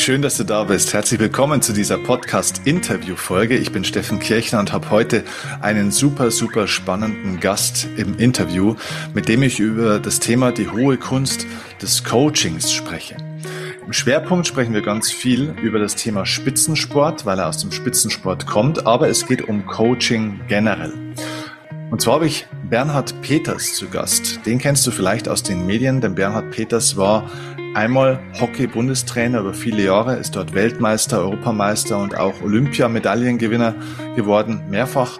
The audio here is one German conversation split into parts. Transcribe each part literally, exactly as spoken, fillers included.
schön, dass du da bist. Herzlich willkommen zu dieser Podcast-Interview-Folge. Ich bin Steffen Kirchner und habe heute einen super, super spannenden Gast im Interview, mit dem ich über das Thema die hohe Kunst des Coachings spreche. Im Schwerpunkt sprechen wir ganz viel über das Thema Spitzensport, weil er aus dem Spitzensport kommt, aber es geht um Coaching generell. Und zwar habe ich Bernhard Peters zu Gast. Den kennst du vielleicht aus den Medien, denn Bernhard Peters war einmal Hockey-Bundestrainer über viele Jahre, ist dort Weltmeister, Europameister und auch Olympiamedaillengewinner geworden, mehrfach.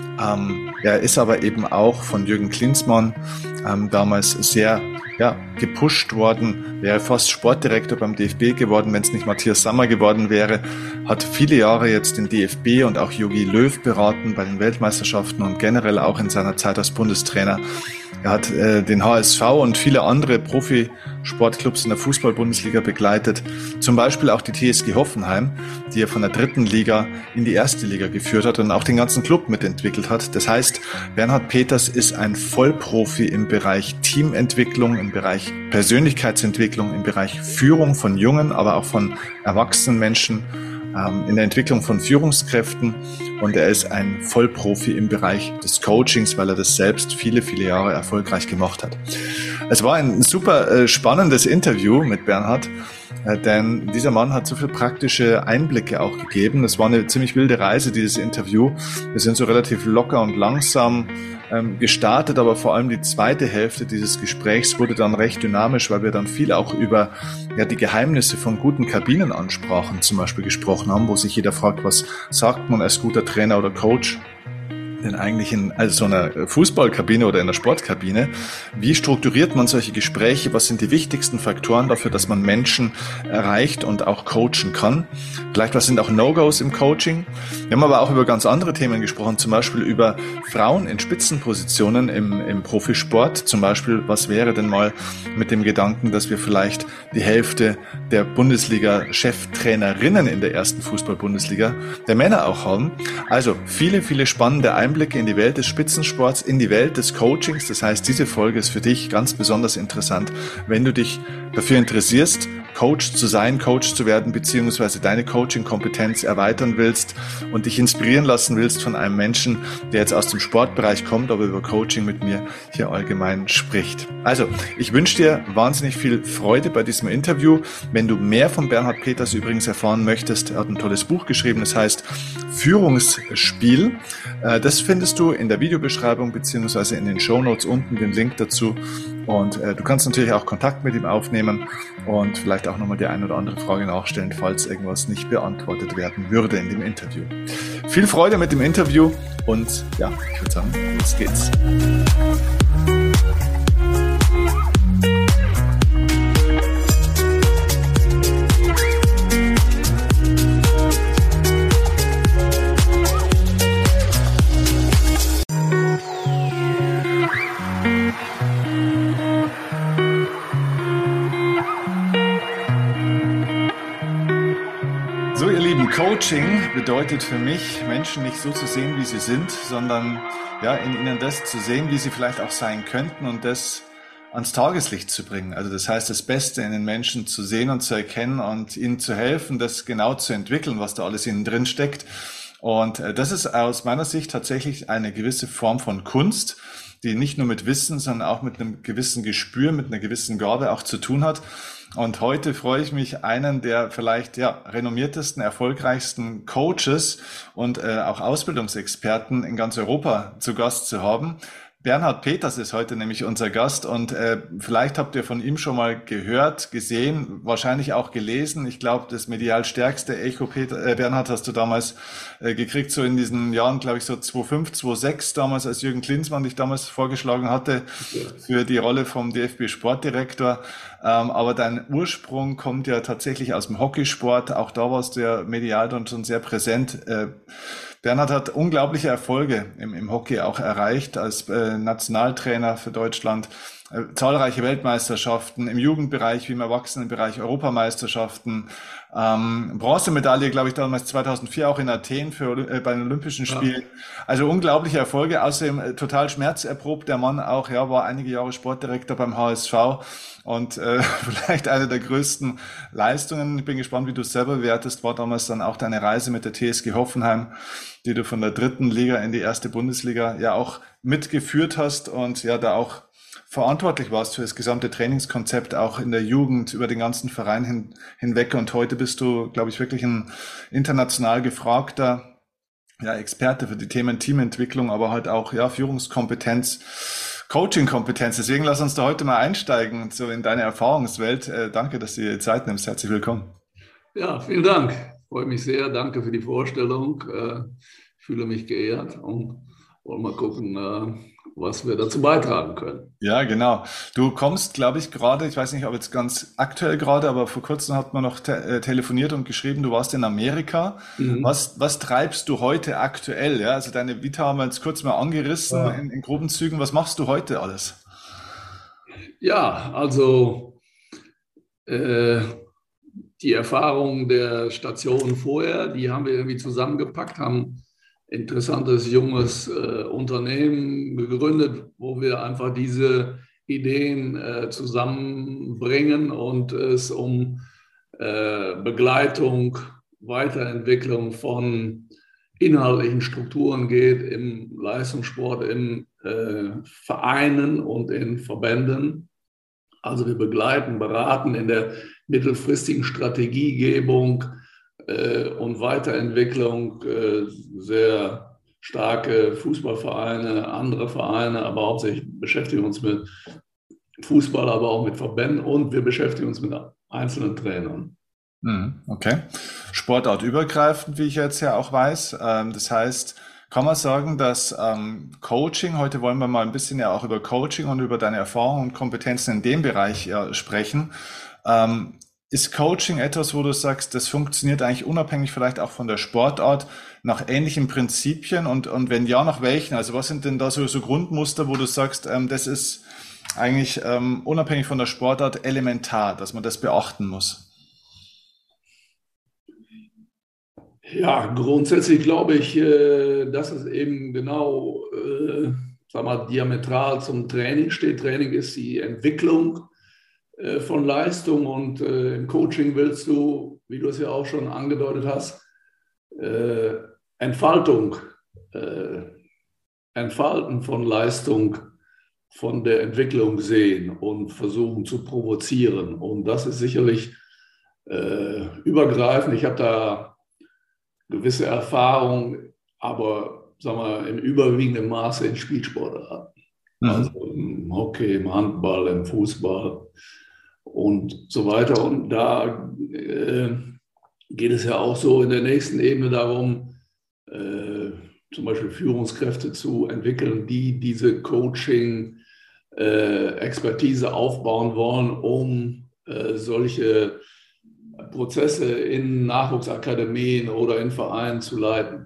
Ähm, er ist aber eben auch von Jürgen Klinsmann ähm, damals sehr ja, gepusht worden, wäre fast Sportdirektor beim D F B geworden, wenn es nicht Matthias Sammer geworden wäre, hat viele Jahre jetzt den D F B und auch Jogi Löw beraten bei den Weltmeisterschaften und generell auch in seiner Zeit als Bundestrainer. Er hat äh, den H S V und viele andere Profisportclubs in der Fußball-Bundesliga begleitet. Zum Beispiel auch die T S G Hoffenheim, die er von der dritten Liga in die erste Liga geführt hat und auch den ganzen Club mitentwickelt hat. Das heißt, Bernhard Peters ist ein Vollprofi im Bereich Teamentwicklung, im Bereich Persönlichkeitsentwicklung, im Bereich Führung von jungen, aber auch von erwachsenen Menschen, in der Entwicklung von Führungskräften, und er ist ein Vollprofi im Bereich des Coachings, weil er das selbst viele, viele Jahre erfolgreich gemacht hat. Es war ein super äh, spannendes Interview mit Bernhard, äh, denn dieser Mann hat so viele praktische Einblicke auch gegeben. Es war eine ziemlich wilde Reise, dieses Interview. Wir sind so relativ locker und langsam ähm, gestartet, aber vor allem die zweite Hälfte dieses Gesprächs wurde dann recht dynamisch, weil wir dann viel auch über ja, die Geheimnisse von guten Kabinenansprachen zum Beispiel gesprochen haben, wo sich jeder fragt, was sagt man als guter Trainer oder Coach denn eigentlich in also so einer Fußballkabine oder in der Sportkabine? Wie strukturiert man solche Gespräche? Was sind die wichtigsten Faktoren dafür, dass man Menschen erreicht und auch coachen kann? Vielleicht was sind auch No-Gos im Coaching? Wir haben aber auch über ganz andere Themen gesprochen, zum Beispiel über Frauen in Spitzenpositionen im, im Profisport. Zum Beispiel, was wäre denn mal mit dem Gedanken, dass wir vielleicht die Hälfte der Bundesliga-Cheftrainerinnen in der ersten Fußball-Bundesliga der Männer auch haben? Also viele, viele spannende Einblicke in die Welt des Spitzensports, in die Welt des Coachings. Das heißt, diese Folge ist für dich ganz besonders interessant, wenn du dich dafür interessierst, Coach zu sein, Coach zu werden, beziehungsweise deine Coaching-Kompetenz erweitern willst und dich inspirieren lassen willst von einem Menschen, der jetzt aus dem Sportbereich kommt, aber über Coaching mit mir hier allgemein spricht. Also, ich wünsche dir wahnsinnig viel Freude bei diesem Interview. Wenn du mehr von Bernhard Peters übrigens erfahren möchtest, er hat ein tolles Buch geschrieben, das heißt Führungsspiel. Das findest du in der Videobeschreibung beziehungsweise in den Shownotes unten, den Link dazu. Und äh, du kannst natürlich auch Kontakt mit ihm aufnehmen und vielleicht auch nochmal die ein oder andere Frage nachstellen, falls irgendwas nicht beantwortet werden würde in dem Interview. Viel Freude mit dem Interview und ja, ich würde sagen, los geht's. Coaching bedeutet für mich, Menschen nicht so zu sehen, wie sie sind, sondern ja, in ihnen das zu sehen, wie sie vielleicht auch sein könnten und das ans Tageslicht zu bringen. Also das heißt, das Beste in den Menschen zu sehen und zu erkennen und ihnen zu helfen, das genau zu entwickeln, was da alles innen drin steckt. Und das ist aus meiner Sicht tatsächlich eine gewisse Form von Kunst, die nicht nur mit Wissen, sondern auch mit einem gewissen Gespür, mit einer gewissen Gabe auch zu tun hat. Und heute freue ich mich, einen der vielleicht ja renommiertesten, erfolgreichsten Coaches und äh, auch Ausbildungsexperten in ganz Europa zu Gast zu haben. Bernhard Peters ist heute nämlich unser Gast und äh, vielleicht habt ihr von ihm schon mal gehört, gesehen, wahrscheinlich auch gelesen. Ich glaube, das medial stärkste Echo Peter, äh, Bernhard hast du damals äh, gekriegt, so in diesen Jahren, glaube ich, so zweitausendfünf, zweitausendsechs damals, als Jürgen Klinsmann dich damals vorgeschlagen hatte für die Rolle vom D F B-Sportdirektor. Ähm, aber dein Ursprung kommt ja tatsächlich aus dem Hockeysport. Auch da warst du ja medial dann schon sehr präsent. Äh, Bernhard hat unglaubliche Erfolge im, im Hockey auch erreicht als äh, Nationaltrainer für Deutschland, äh, zahlreiche Weltmeisterschaften im Jugendbereich wie im Erwachsenenbereich, Europameisterschaften, ähm, Bronzemedaille, glaube ich, damals zweitausendvier auch in Athen für, äh, bei den Olympischen Ja, Spielen. Also unglaubliche Erfolge, außerdem äh, total schmerzerprobt. Der Mann auch, ja, war einige Jahre Sportdirektor beim H S V und äh, vielleicht eine der größten Leistungen. Ich bin gespannt, wie du es selber wertest. War damals dann auch deine Reise mit der T S G Hoffenheim, die du von der dritten Liga in die erste Bundesliga ja auch mitgeführt hast und ja da auch verantwortlich warst für das gesamte Trainingskonzept, auch in der Jugend, über den ganzen Verein hin, hinweg. Und heute bist du, glaube ich, wirklich ein international gefragter ja, Experte für die Themen Teamentwicklung, aber halt auch ja, Führungskompetenz, Coachingkompetenz. Deswegen lass uns da heute mal einsteigen, so in deine Erfahrungswelt. Äh, danke, dass du dir die Zeit nimmst. Herzlich willkommen. ja, vielen Dank. Freue mich sehr. Danke für die Vorstellung. Äh, Ich fühle mich geehrt und wollen mal gucken, äh, was wir dazu beitragen können. Ja, genau. Du kommst, glaube ich, gerade, ich weiß nicht, ob jetzt ganz aktuell gerade, aber vor kurzem hat man noch te äh, telefoniert und geschrieben, du warst in Amerika. Mhm. Was, was treibst du heute aktuell? Ja, also deine Vita haben wir jetzt kurz mal angerissen Ja. in, in groben Zügen. Was machst du heute alles? Ja, also äh, die Erfahrungen der Station vorher, die haben wir irgendwie zusammengepackt, haben ein interessantes junges äh, Unternehmen gegründet, wo wir einfach diese Ideen äh, zusammenbringen und es um äh, Begleitung, Weiterentwicklung von inhaltlichen Strukturen geht im Leistungssport, in äh, Vereinen und in Verbänden. Also wir begleiten, beraten in der mittelfristigen Strategiegebung äh, und Weiterentwicklung äh, sehr starke Fußballvereine, andere Vereine, aber hauptsächlich beschäftigen uns mit Fußball, aber auch mit Verbänden und wir beschäftigen uns mit einzelnen Trainern. Mhm, okay. Sportartübergreifend, wie ich jetzt ja auch weiß. Ähm, das heißt, kann man sagen, dass ähm, Coaching, heute wollen wir mal ein bisschen ja auch über Coaching und über deine Erfahrungen und Kompetenzen in dem Bereich ja sprechen. Ähm, ist Coaching etwas, wo du sagst, das funktioniert eigentlich unabhängig vielleicht auch von der Sportart nach ähnlichen Prinzipien und, und wenn ja, nach welchen? Also was sind denn da so, so Grundmuster, wo du sagst, ähm, das ist eigentlich ähm, unabhängig von der Sportart elementar, dass man das beachten muss? Ja, grundsätzlich glaube ich, äh, dass es eben genau, äh, sag mal, diametral zum Training steht. Training ist die Entwicklung äh, von Leistung und äh, im Coaching willst du, wie du es ja auch schon angedeutet hast, äh, Entfaltung, äh, Entfalten von Leistung, von der Entwicklung sehen und versuchen zu provozieren. Und das ist sicherlich äh, übergreifend. Ich habe da gewisse Erfahrung, aber sagen wir, im überwiegenden Maße in Spielsportarten. Also Mhm. im Hockey, im Handball, im Fußball und so weiter. Und da äh, geht es ja auch so in der nächsten Ebene darum, äh, zum Beispiel Führungskräfte zu entwickeln, die diese Coaching-Expertise äh, aufbauen wollen, um äh, solche Prozesse in Nachwuchsakademien oder in Vereinen zu leiten.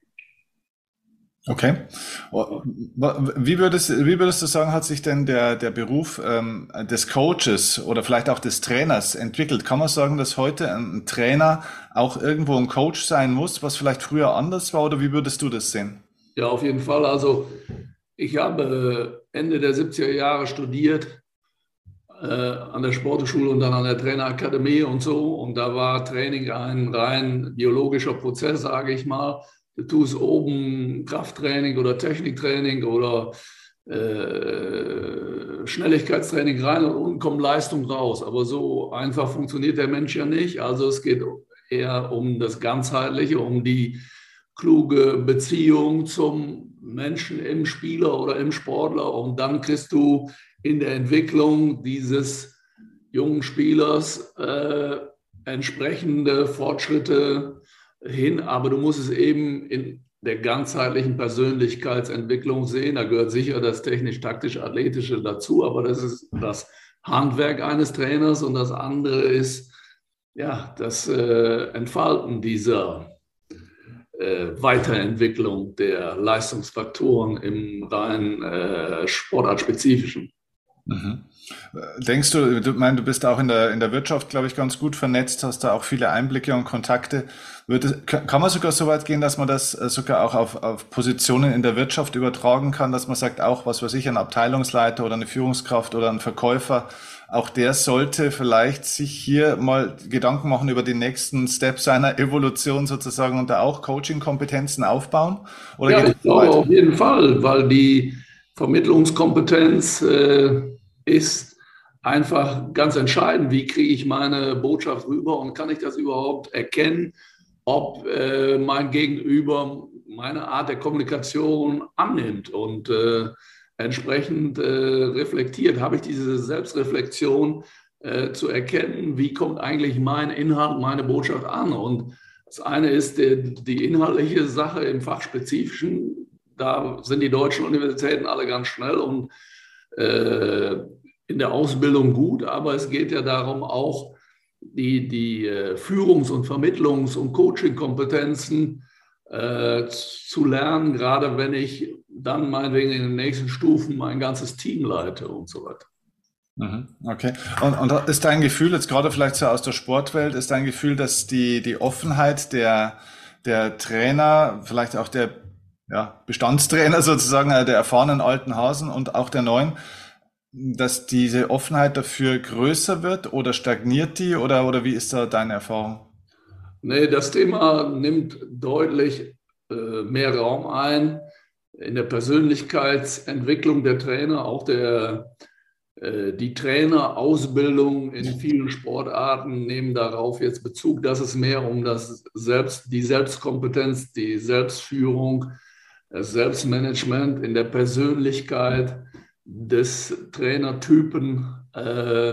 Okay. Wie würdest, wie würdest du sagen, hat sich denn der, der Beruf ähm, des Coaches oder vielleicht auch des Trainers entwickelt? Kann man sagen, dass heute ein Trainer auch irgendwo ein Coach sein muss, was vielleicht früher anders war, oder wie würdest du das sehen? Ja, auf jeden Fall. Also ich habe Ende der siebziger Jahre studiert äh, an der Sportschule und dann an der Trainerakademie und so. Und da war Training ein rein biologischer Prozess, sage ich mal. Du tust oben Krafttraining oder Techniktraining oder äh, Schnelligkeitstraining rein und unten kommt Leistung raus. Aber so einfach funktioniert der Mensch ja nicht. Also es geht eher um das Ganzheitliche, um die kluge Beziehung zum Menschen im Spieler oder im Sportler. Und dann kriegst du in der Entwicklung dieses jungen Spielers äh, entsprechende Fortschritte hin, aber du musst es eben in der ganzheitlichen Persönlichkeitsentwicklung sehen. Da gehört sicher das technisch-taktisch-athletische dazu, aber das ist das Handwerk eines Trainers und das andere ist ja das äh, Entfalten dieser äh, Weiterentwicklung der Leistungsfaktoren im rein äh, sportartspezifischen. Mhm. Denkst du, du meinst, du bist auch in der, in der Wirtschaft, glaube ich, ganz gut vernetzt, hast da auch viele Einblicke und Kontakte. Würde, kann man sogar so weit gehen, dass man das äh, sogar auch auf, auf Positionen in der Wirtschaft übertragen kann, dass man sagt, auch was weiß ich, ein Abteilungsleiter oder eine Führungskraft oder ein Verkäufer, auch der sollte vielleicht sich hier mal Gedanken machen über den nächsten Step seiner Evolution sozusagen und da auch Coaching-Kompetenzen aufbauen? Oder Ja, geht es ich so glaube weit? auf jeden Fall, weil die Vermittlungskompetenz äh, ist einfach ganz entscheidend. Wie kriege ich meine Botschaft rüber und kann ich das überhaupt erkennen, ob äh, mein Gegenüber meine Art der Kommunikation annimmt und äh, entsprechend äh, reflektiert? Habe ich diese Selbstreflexion äh, zu erkennen, wie kommt eigentlich mein Inhalt, meine Botschaft an? Und das eine ist die, die inhaltliche Sache im Fachspezifischen. Da sind die deutschen Universitäten alle ganz schnell und äh, in der Ausbildung gut, aber es geht ja darum, auch die, die äh, Führungs- und Vermittlungs- und Coaching-Kompetenzen äh, zu lernen, gerade wenn ich dann meinetwegen in den nächsten Stufen mein ganzes Team leite und so weiter. Mhm, okay. Und, und ist dein Gefühl, jetzt gerade vielleicht so aus der Sportwelt, ist dein Gefühl, dass die, die Offenheit der, der Trainer, vielleicht auch der ja, Bestandstrainer sozusagen, äh, der erfahrenen alten Hasen und auch der neuen, dass diese Offenheit dafür größer wird oder stagniert die oder, oder wie ist da deine Erfahrung? Nee, das Thema nimmt deutlich äh, mehr Raum ein in der Persönlichkeitsentwicklung der Trainer, auch der, äh, die Trainerausbildung in vielen Sportarten nehmen darauf jetzt Bezug, dass es mehr um das Selbst, die Selbstkompetenz, die Selbstführung, das Selbstmanagement in der Persönlichkeit des Trainertypen äh,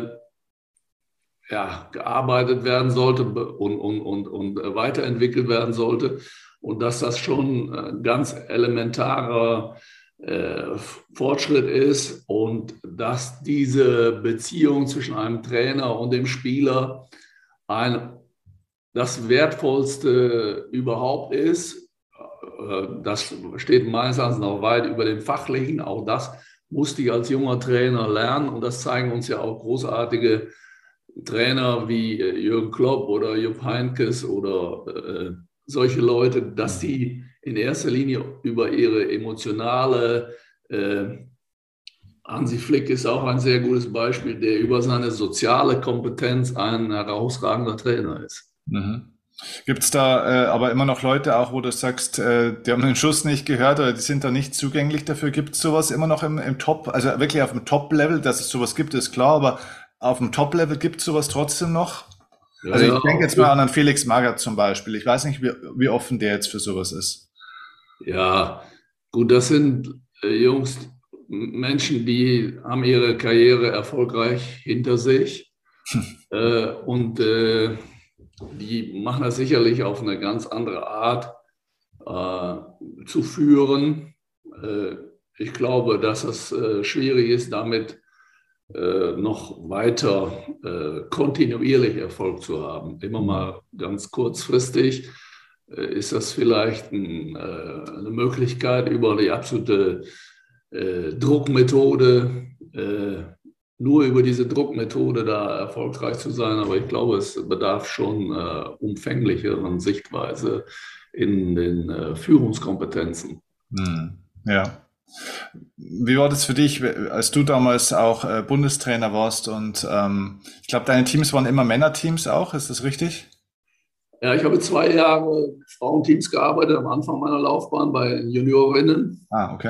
ja, gearbeitet werden sollte und, und, und, und weiterentwickelt werden sollte. Und dass das schon ein ganz elementarer äh, Fortschritt ist und dass diese Beziehung zwischen einem Trainer und dem Spieler ein, das Wertvollste überhaupt ist. Das steht meines Erachtens noch weit über dem Fachlichen. Auch das musste ich als junger Trainer lernen und das zeigen uns ja auch großartige Trainer wie Jürgen Klopp oder Jupp Heynckes oder äh, solche Leute, dass sie in erster Linie über ihre emotionale, äh, Hansi Flick ist auch ein sehr gutes Beispiel, der über seine soziale Kompetenz ein herausragender Trainer ist. Mhm. Gibt's da äh, aber immer noch Leute auch, wo du sagst, äh, die haben den Schuss nicht gehört oder die sind da nicht zugänglich dafür? Gibt's sowas immer noch im, im Top, also wirklich auf dem Top-Level, dass es sowas gibt, ist klar, aber auf dem Top-Level gibt's sowas trotzdem noch? Ja, Also ja, ich denke jetzt mal an einen Felix Magath zum Beispiel. Ich weiß nicht, wie, wie offen der jetzt für sowas ist. ja, gut, das sind äh, Jungs, Menschen, die haben ihre Karriere erfolgreich hinter sich äh, und äh, die machen das sicherlich auf eine ganz andere Art äh, zu führen. Äh, ich glaube, dass es äh, schwierig ist, damit äh, noch weiter äh, kontinuierlich Erfolg zu haben. Immer mal ganz kurzfristig äh, ist das vielleicht ein, äh, eine Möglichkeit, über die absolute äh, Druckmethode, äh, nur über diese Druckmethode da erfolgreich zu sein. Aber ich glaube, es bedarf schon äh, umfänglicheren Sichtweise in den äh, Führungskompetenzen. Hm. Ja. Wie war das für dich, als du damals auch äh, Bundestrainer warst und ähm, ich glaube, deine Teams waren immer Männerteams auch, ist das richtig? Ja, ich habe zwei Jahre Frauenteams gearbeitet am Anfang meiner Laufbahn bei Juniorinnen Ah, okay.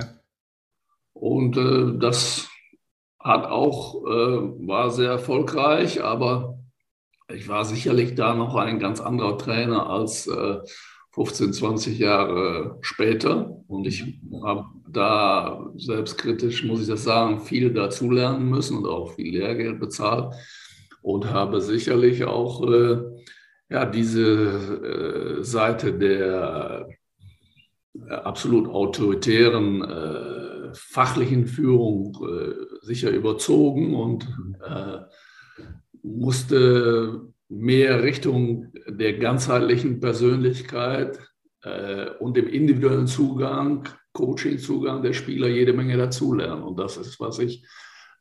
und äh, das hat auch, äh, war sehr erfolgreich, aber ich war sicherlich da noch ein ganz anderer Trainer als äh, fünfzehn, zwanzig Jahre später. Und ich habe da selbstkritisch, muss ich das sagen, viel dazulernen müssen und auch viel Lehrgeld bezahlt und habe sicherlich auch äh, ja, diese äh, Seite der äh, absolut autoritären äh, fachlichen Führung äh, sicher überzogen und äh, musste mehr Richtung der ganzheitlichen Persönlichkeit äh, und dem individuellen Zugang, Coaching-Zugang der Spieler jede Menge dazulernen. Und das ist, was ich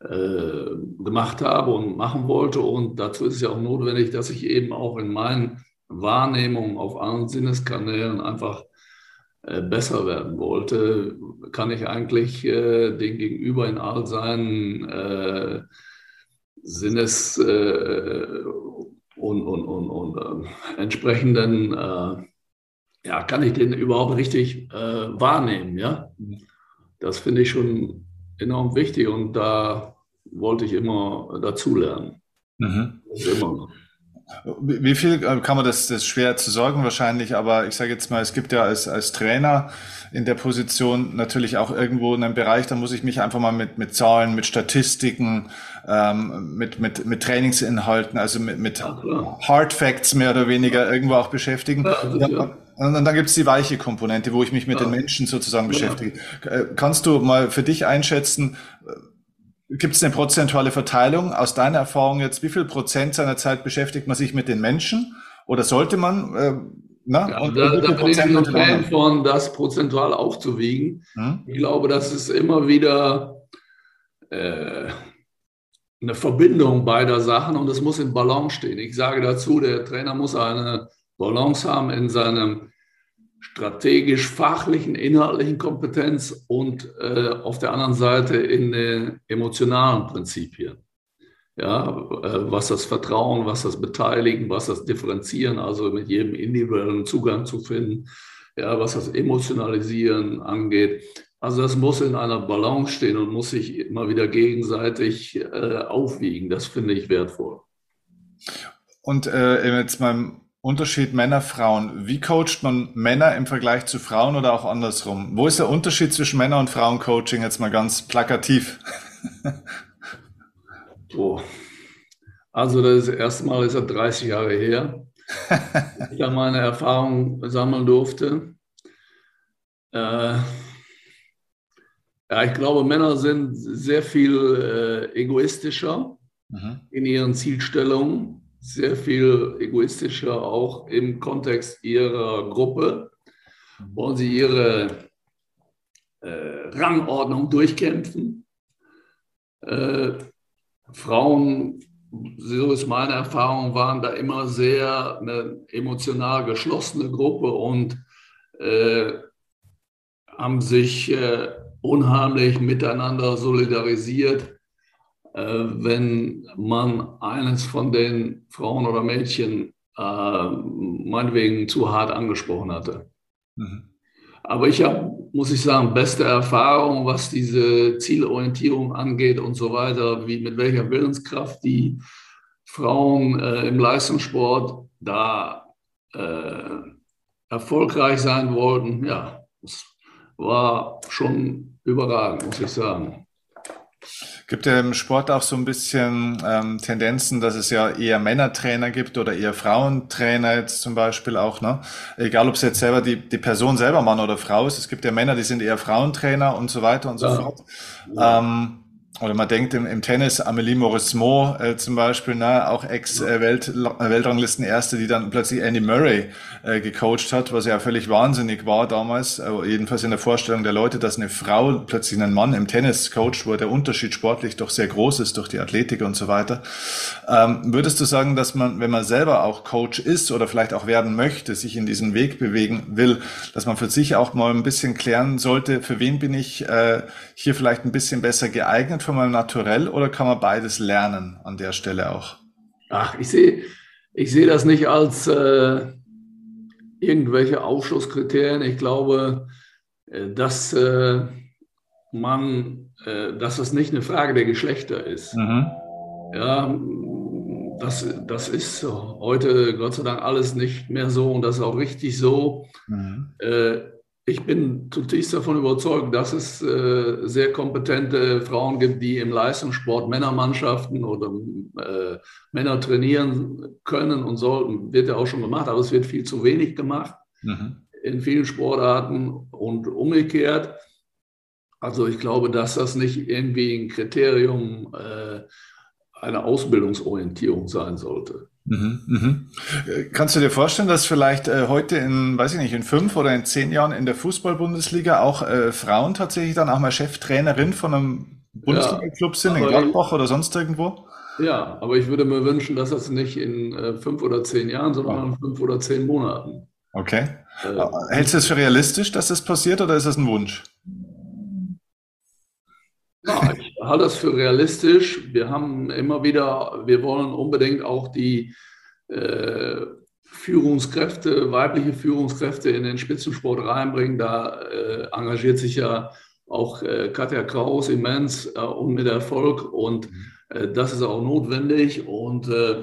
äh, gemacht habe und machen wollte. Und dazu ist es ja auch notwendig, dass ich eben auch in meinen Wahrnehmungen auf allen Sinneskanälen einfach äh, besser werden wollte. Kann ich eigentlich äh, den Gegenüber in all seinen äh, Sinnes- äh, und, und, und, und äh, entsprechenden, äh, ja, kann ich den überhaupt richtig äh, wahrnehmen, ja? Das finde ich schon enorm wichtig und da wollte ich immer dazulernen. Mhm. Immer noch. Wie viel kann man das, das ist schwer zu sagen wahrscheinlich, aber ich sage jetzt mal, es gibt ja als, als Trainer in der Position natürlich auch irgendwo einen Bereich, da muss ich mich einfach mal mit, mit Zahlen, mit Statistiken, ähm, mit, mit, mit Trainingsinhalten, also mit, mit Ja, Hard Facts mehr oder weniger irgendwo auch beschäftigen. ja, sicher. Und dann gibt es die weiche Komponente, wo ich mich mit den Ja, Menschen sozusagen ja. beschäftige. Kannst du mal für dich einschätzen, gibt es eine prozentuale Verteilung aus deiner Erfahrung jetzt? Wie viel Prozent seiner Zeit beschäftigt man sich mit den Menschen? Oder sollte man? Äh, na? Ja, Und, und da, wie da viel bin ich Prozent nicht so mit ein den Fan anderen? von, das prozentual aufzuwiegen. Hm? Ich glaube, das ist immer wieder äh, eine Verbindung beider Sachen und es muss in Balance stehen. Ich sage dazu, der Trainer muss eine Balance haben in seinem strategisch-fachlichen, inhaltlichen Kompetenz und äh, auf der anderen Seite in den emotionalen Prinzipien. Ja, äh, was das Vertrauen, was das Beteiligen, was das Differenzieren, also mit jedem individuellen Zugang zu finden, ja, was das Emotionalisieren angeht. Also das muss in einer Balance stehen und muss sich immer wieder gegenseitig äh, aufwiegen. Das finde ich wertvoll. Und äh, jetzt mal im Unterschied Männer, Frauen. Wie coacht man Männer im Vergleich zu Frauen oder auch andersrum? Wo ist der Unterschied zwischen Männer- und Frauencoaching jetzt mal ganz plakativ? So. Also das erste Mal ist er dreißig Jahre her, dass ich da meine Erfahrung sammeln durfte. Äh, ja, ich glaube, Männer sind sehr viel äh, egoistischer Mhm. in ihren Zielstellungen, sehr viel egoistischer auch im Kontext ihrer Gruppe, wollen sie ihre äh, Rangordnung durchkämpfen. Äh, Frauen, so ist meine Erfahrung, waren da immer sehr eine emotional geschlossene Gruppe und äh, haben sich äh, unheimlich miteinander solidarisiert, äh, wenn man eines von den Frauen oder Mädchen äh, meinetwegen zu hart angesprochen hatte. Mhm. Aber ich habe, muss ich sagen, beste Erfahrung, was diese Zielorientierung angeht und so weiter, wie mit welcher Willenskraft die Frauen äh, im Leistungssport da äh, erfolgreich sein wollten. Ja, das war schon überragend, muss ich sagen. Gibt ja im Sport auch so ein bisschen ähm, Tendenzen, dass es ja eher Männertrainer gibt oder eher Frauentrainer jetzt zum Beispiel auch, ne? Egal, ob es jetzt selber die, die Person selber Mann oder Frau ist. Es gibt ja Männer, die sind eher Frauentrainer und so weiter und so Ja, fort. ja, Ähm, oder man denkt im, im Tennis, Amélie Mauresmo äh, zum Beispiel, ne, auch Ex-Weltranglisten-Erste, die dann plötzlich Andy Murray äh, gecoacht hat, was ja völlig wahnsinnig war damals, äh, jedenfalls in der Vorstellung der Leute, dass eine Frau plötzlich einen Mann im Tennis coacht, wo der Unterschied sportlich doch sehr groß ist durch die Athletik und so weiter. Ähm, würdest du sagen, dass man, wenn man selber auch Coach ist oder vielleicht auch werden möchte, sich in diesen Weg bewegen will, dass man für sich auch mal ein bisschen klären sollte, für wen bin ich äh, hier vielleicht ein bisschen besser geeignet von meinem Naturell oder kann man beides lernen an der Stelle auch? ach, ich sehe ich sehe das nicht als äh, irgendwelche Ausschlusskriterien. Ich glaube, äh, dass äh, man, äh, dass es nicht eine Frage der Geschlechter ist. Mhm. Ja, das, das ist heute Gott sei Dank alles nicht mehr so und das ist auch richtig so. Mhm. Äh, ich bin zutiefst davon überzeugt, dass es äh, sehr kompetente Frauen gibt, die im Leistungssport Männermannschaften oder äh, Männer trainieren können und sollten. Wird ja auch schon gemacht, aber es wird viel zu wenig gemacht Mhm. in vielen Sportarten und umgekehrt. Also ich glaube, dass das nicht irgendwie ein Kriterium äh, einer Ausbildungsorientierung sein sollte. Mhm, mhm. Äh, Kannst du dir vorstellen, dass vielleicht äh, heute in, weiß ich nicht, in fünf oder in zehn Jahren in der Fußball-Bundesliga auch äh, Frauen tatsächlich dann auch mal Cheftrainerin von einem Ja, Bundesliga-Clubs sind, in aber ich, Gladbach oder sonst irgendwo? ja, aber ich würde mir wünschen, dass das nicht in äh, fünf oder zehn Jahren, sondern Ah, in fünf oder zehn Monaten. okay. Äh, Äh, Hältst du es für realistisch, dass das passiert oder ist das ein Wunsch? Na, ich halte das für realistisch. Wir haben immer wieder, wir wollen unbedingt auch die äh, Führungskräfte, weibliche Führungskräfte in den Spitzensport reinbringen. Da äh, engagiert sich ja auch äh, Katja Kraus immens äh, und mit Erfolg. Und äh, das ist auch notwendig. Und äh,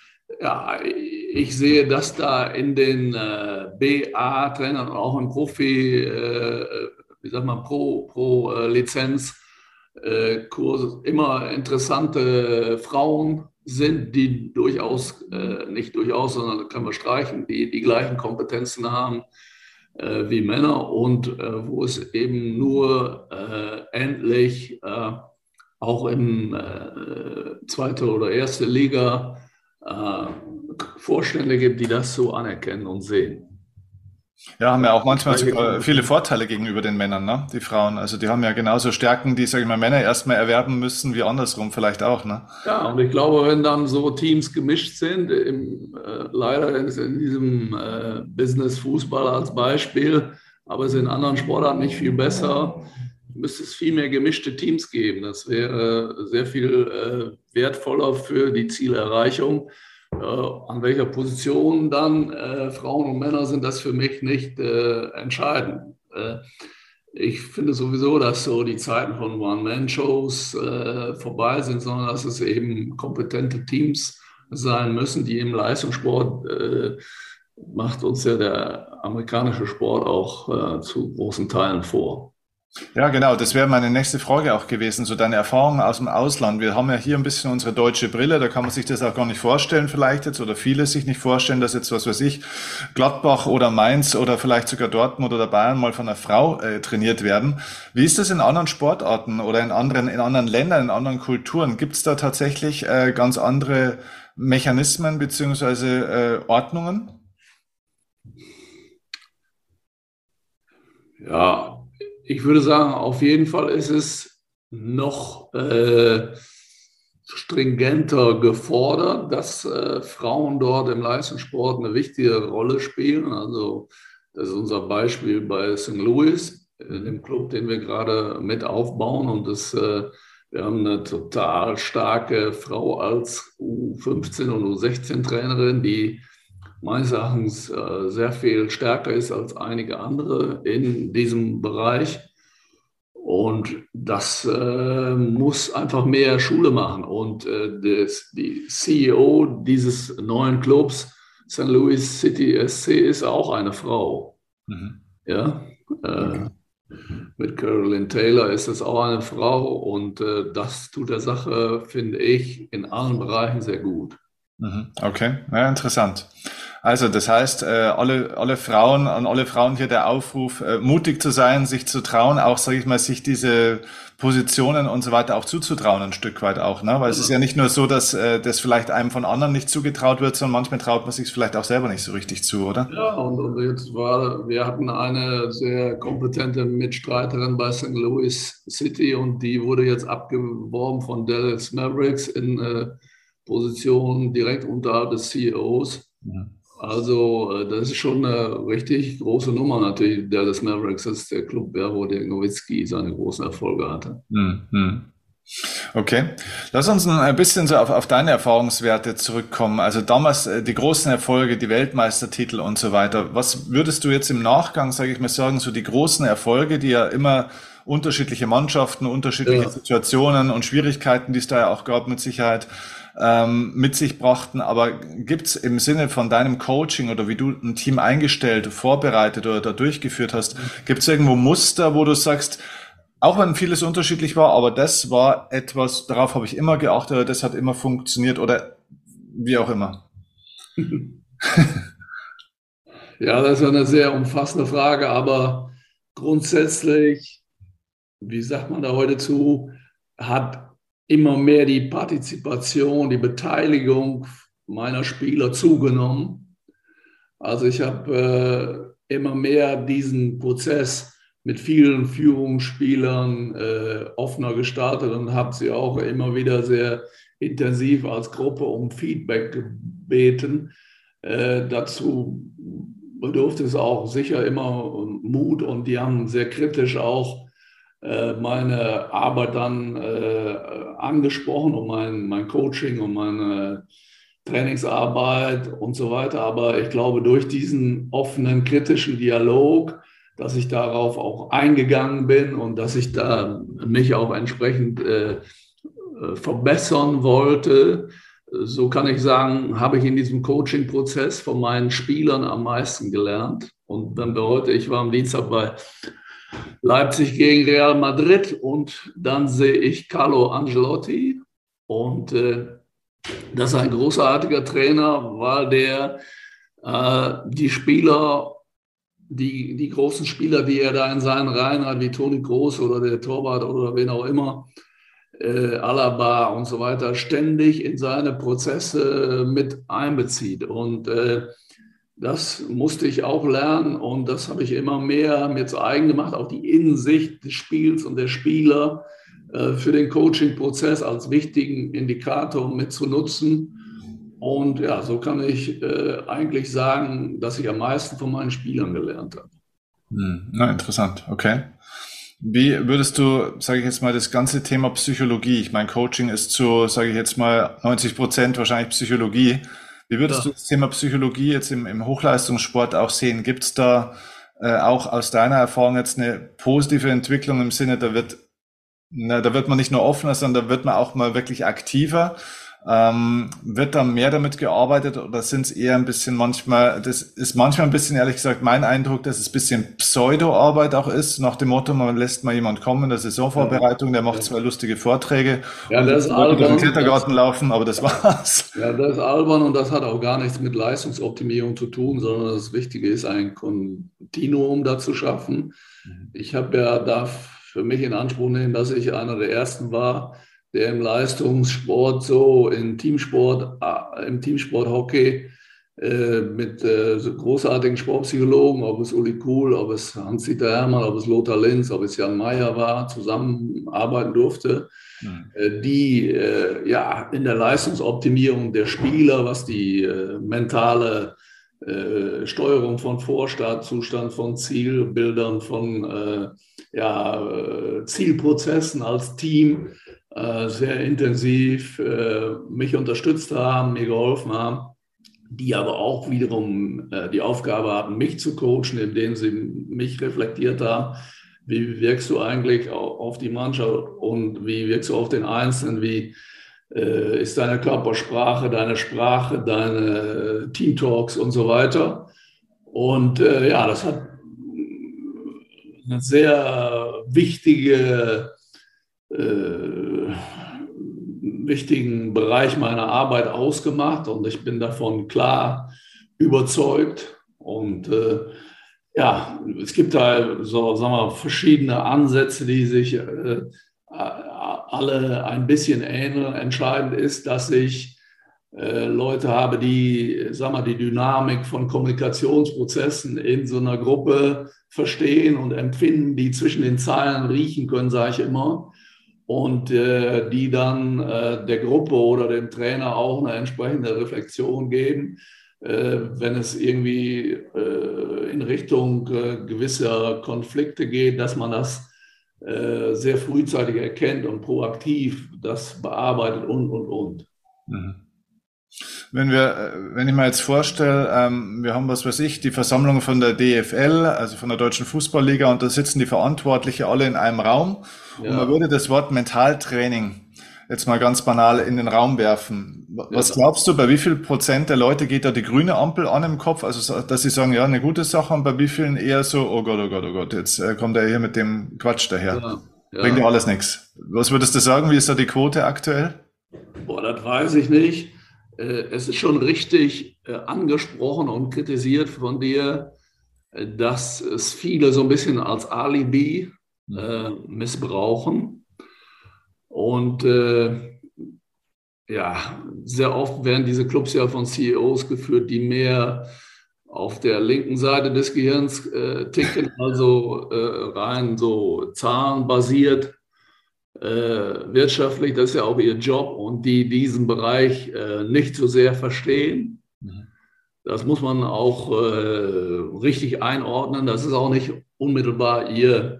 ja, ich sehe, dass da in den äh, B A-Trainern und auch im Profi, äh, wie sagt man, Pro, Pro äh, Lizenz äh, Kurse immer interessante Frauen sind, die durchaus, äh, nicht durchaus, sondern können wir streichen, die die gleichen Kompetenzen haben äh, wie Männer und äh, wo es eben nur äh, endlich äh, auch in äh, zweite oder erste Liga äh, Vorstände gibt, die das so anerkennen und sehen. Ja, haben ja auch manchmal Gleiche sogar viele Kompetenz. Vorteile gegenüber den Männern, ne? Die Frauen. Also die haben ja genauso Stärken, die, sag ich mal, Männer erstmal erwerben müssen, wie andersrum vielleicht auch, ne? Ja, und ich glaube, wenn dann so Teams gemischt sind, im, äh, leider ist in diesem äh, Business Fußball als Beispiel, aber es ist in anderen Sportarten nicht viel besser, müsste es viel mehr gemischte Teams geben. Das wäre sehr viel äh, wertvoller für die Zielerreichung. Äh, an welcher Position dann äh, Frauen und Männer sind, das für mich nicht äh, entscheidend. Äh, ich finde sowieso, dass so die Zeiten von One-Man-Shows äh, vorbei sind, sondern dass es eben kompetente Teams sein müssen, die im Leistungssport äh, macht uns ja der amerikanische Sport auch äh, zu großen Teilen vor. Ja, genau, das wäre meine nächste Frage auch gewesen, so deine Erfahrungen aus dem Ausland. Wir haben ja hier ein bisschen unsere deutsche Brille, da kann man sich das auch gar nicht vorstellen vielleicht jetzt oder viele sich nicht vorstellen, dass jetzt, was weiß ich, Gladbach oder Mainz oder vielleicht sogar Dortmund oder Bayern mal von einer Frau äh, trainiert werden. Wie ist das in anderen Sportarten oder in anderen, in anderen Ländern, in anderen Kulturen? Gibt es da tatsächlich äh, ganz andere Mechanismen beziehungsweise äh, Ordnungen? Ja, ich würde sagen, auf jeden Fall ist es noch äh, stringenter gefordert, dass äh, Frauen dort im Leistungssport eine wichtige Rolle spielen. Also das ist unser Beispiel bei Sankt Louis, in dem Club, den wir gerade mit aufbauen. Und das, äh, wir haben eine total starke Frau als U fünfzehn und U sechzehn Trainerin, die meines Erachtens äh, sehr viel stärker ist als einige andere in diesem Bereich. Und das äh, muss einfach mehr Schule machen. Und äh, das, die C E O dieses neuen Clubs, Saint Louis City S C, ist auch eine Frau. Mhm. Ja? Äh, Okay. mit Carolyn Taylor ist es auch eine Frau. Und äh, das tut der Sache, finde ich, in allen Bereichen sehr gut. Mhm. Okay, ja, interessant. Also das heißt, äh, alle, alle Frauen, an alle Frauen hier der Aufruf, äh, mutig zu sein, sich zu trauen, auch, sage ich mal, sich diese Positionen und so weiter auch zuzutrauen, ein Stück weit auch, ne? Weil es ist ja nicht nur so, dass äh, das vielleicht einem von anderen nicht zugetraut wird, sondern manchmal traut man sich es vielleicht auch selber nicht so richtig zu, oder? Ja, und, und jetzt war, wir hatten eine sehr kompetente Mitstreiterin bei Sankt Louis City und die wurde jetzt abgeworben von Dallas Mavericks in äh, Position direkt unterhalb des C E Os. Mhm. Also äh, das ist schon eine richtig große Nummer natürlich. Dallas Mavericks, das ist der Club, ja, wo der Nowitzki seine großen Erfolge hatte. Mhm. Okay, lass uns ein bisschen so auf, auf deine Erfahrungswerte zurückkommen. Also damals äh, die großen Erfolge, die Weltmeistertitel und so weiter. Was würdest du jetzt im Nachgang, sage ich mal, sagen, so die großen Erfolge, die ja immer unterschiedliche Mannschaften, unterschiedliche Ja, Situationen und Schwierigkeiten, die es da ja auch gab, mit Sicherheit ähm, mit sich brachten. Aber gibt's im Sinne von deinem Coaching oder wie du ein Team eingestellt, vorbereitet oder da durchgeführt hast, gibt's irgendwo Muster, wo du sagst, auch wenn vieles unterschiedlich war, aber das war etwas, darauf habe ich immer geachtet, oder das hat immer funktioniert oder wie auch immer. ja, das ist eine sehr umfassende Frage, aber grundsätzlich, wie sagt man da heute zu, hat immer mehr die Partizipation, die Beteiligung meiner Spieler zugenommen. Also ich habe äh, immer mehr diesen Prozess mit vielen Führungsspielern äh, offener gestartet und habe sie auch immer wieder sehr intensiv als Gruppe um Feedback gebeten. Äh, dazu bedurfte es auch sicher immer Mut und die haben sehr kritisch auch äh, meine Arbeit dann äh, angesprochen und mein, mein Coaching und meine Trainingsarbeit und so weiter. Aber ich glaube, durch diesen offenen, kritischen Dialog, dass ich darauf auch eingegangen bin und dass ich da mich auch entsprechend äh, verbessern wollte, so kann ich sagen, habe ich in diesem Coaching-Prozess von meinen Spielern am meisten gelernt. Und wenn wir heute, ich war am Dienstag bei Leipzig gegen Real Madrid und dann sehe ich Carlo Ancelotti und äh, das ist ein großartiger Trainer, weil der äh, die Spieler, die, die großen Spieler, die er da in seinen Reihen hat, wie Toni Kroos oder der Torwart oder wen auch immer, äh, Alaba und so weiter, ständig in seine Prozesse mit einbezieht. Und äh, das musste ich auch lernen und das habe ich immer mehr mir zu eigen gemacht, auch die Innensicht des Spiels und der Spieler äh, für den Coaching-Prozess als wichtigen Indikator mit zu nutzen. Und ja, so kann ich äh, eigentlich sagen, dass ich am meisten von meinen Spielern gelernt habe. Hm, na, interessant, okay. Wie würdest du, sage ich jetzt mal, das ganze Thema Psychologie, ich meine, Coaching ist zu, sage ich jetzt mal, neunzig Prozent wahrscheinlich Psychologie. Wie würdest Ja. du das Thema Psychologie jetzt im, im Hochleistungssport auch sehen? Gibt es da äh, auch aus deiner Erfahrung jetzt eine positive Entwicklung im Sinne, da wird, na, da wird man nicht nur offener, sondern da wird man auch mal wirklich aktiver? Ähm, wird da mehr damit gearbeitet oder sind es eher ein bisschen manchmal, das ist manchmal ein bisschen, ehrlich gesagt, mein Eindruck, dass es ein bisschen Pseudo-Arbeit auch ist, nach dem Motto, man lässt mal jemand kommen in der Saisonvorbereitung, der macht Ja, zwei lustige Vorträge ja, und das lässt ist die Leute durch den albern. Das, Klettergarten laufen, aber das war's. ja, das ist albern und das hat auch gar nichts mit Leistungsoptimierung zu tun, sondern das Wichtige ist, ein Kontinuum da zu schaffen. Ich habe ja da für mich in Anspruch nehmen, dass ich einer der Ersten war, der im Leistungssport so, im Teamsport, äh, im Teamsport Hockey äh, mit äh, so großartigen Sportpsychologen, ob es Uli Kuhl, ob es Hans-Dieter Hermann, ob es Lothar Linz, ob es Jan Mayer war, zusammenarbeiten durfte, Hm. äh, die äh, ja in der Leistungsoptimierung der Spieler, was die äh, mentale äh, Steuerung von Vorstart, Zustand von Zielbildern, von äh, ja, äh, Zielprozessen als Team äh, sehr intensiv äh, mich unterstützt haben, mir geholfen haben, die aber auch wiederum äh, die Aufgabe hatten, mich zu coachen, indem sie mich reflektiert haben. Wie wirkst du eigentlich auf die Mannschaft und wie wirkst du auf den Einzelnen? Wie äh, ist deine Körpersprache, deine Sprache, deine Team-Talks und so weiter? Und äh, ja, das hat eine sehr wichtige äh, wichtigen Bereich meiner Arbeit ausgemacht und ich bin davon klar überzeugt. Und äh, ja, es gibt da so, sagen wir, verschiedene Ansätze, die sich äh, alle ein bisschen ähneln. Entscheidend ist, dass ich äh, Leute habe, die, sagen wir, die Dynamik von Kommunikationsprozessen in so einer Gruppe verstehen und empfinden, die zwischen den Zeilen riechen können, sage ich immer. Und äh, die dann äh, der Gruppe oder dem Trainer auch eine entsprechende Reflexion geben, äh, wenn es irgendwie äh, in Richtung äh, gewisser Konflikte geht, dass man das äh, sehr frühzeitig erkennt und proaktiv das bearbeitet und, und, und. Mhm. Wenn wir, wenn ich mir jetzt vorstelle, ähm, wir haben, was weiß ich, die Versammlung von der D F L, also von der Deutschen Fußballliga, und da sitzen die Verantwortlichen alle in einem Raum und man Ja, würde das Wort Mentaltraining jetzt mal ganz banal in den Raum werfen. Was ja. glaubst du, bei wie viel Prozent der Leute geht da die grüne Ampel an im Kopf? Also, dass sie sagen, ja, eine gute Sache, und bei wie vielen eher so, oh Gott, oh Gott, oh Gott, jetzt äh, kommt er hier mit dem Quatsch daher. Ja, Bringt ja ja. alles nichts. Was würdest du sagen? Wie ist da die Quote aktuell? Boah, das weiß ich nicht. Äh, Es ist schon richtig äh, angesprochen und kritisiert von dir, äh, dass es viele so ein bisschen als Alibi äh, missbrauchen. Und äh, ja, sehr oft werden diese Clubs ja von C E Os geführt, die mehr auf der linken Seite des Gehirns äh, ticken, also äh, rein so zahlenbasiert, äh, wirtschaftlich, das ist ja auch ihr Job, und die diesen Bereich äh, nicht so sehr verstehen. Mhm. Das muss man auch äh, richtig einordnen. Das ist auch nicht unmittelbar ihr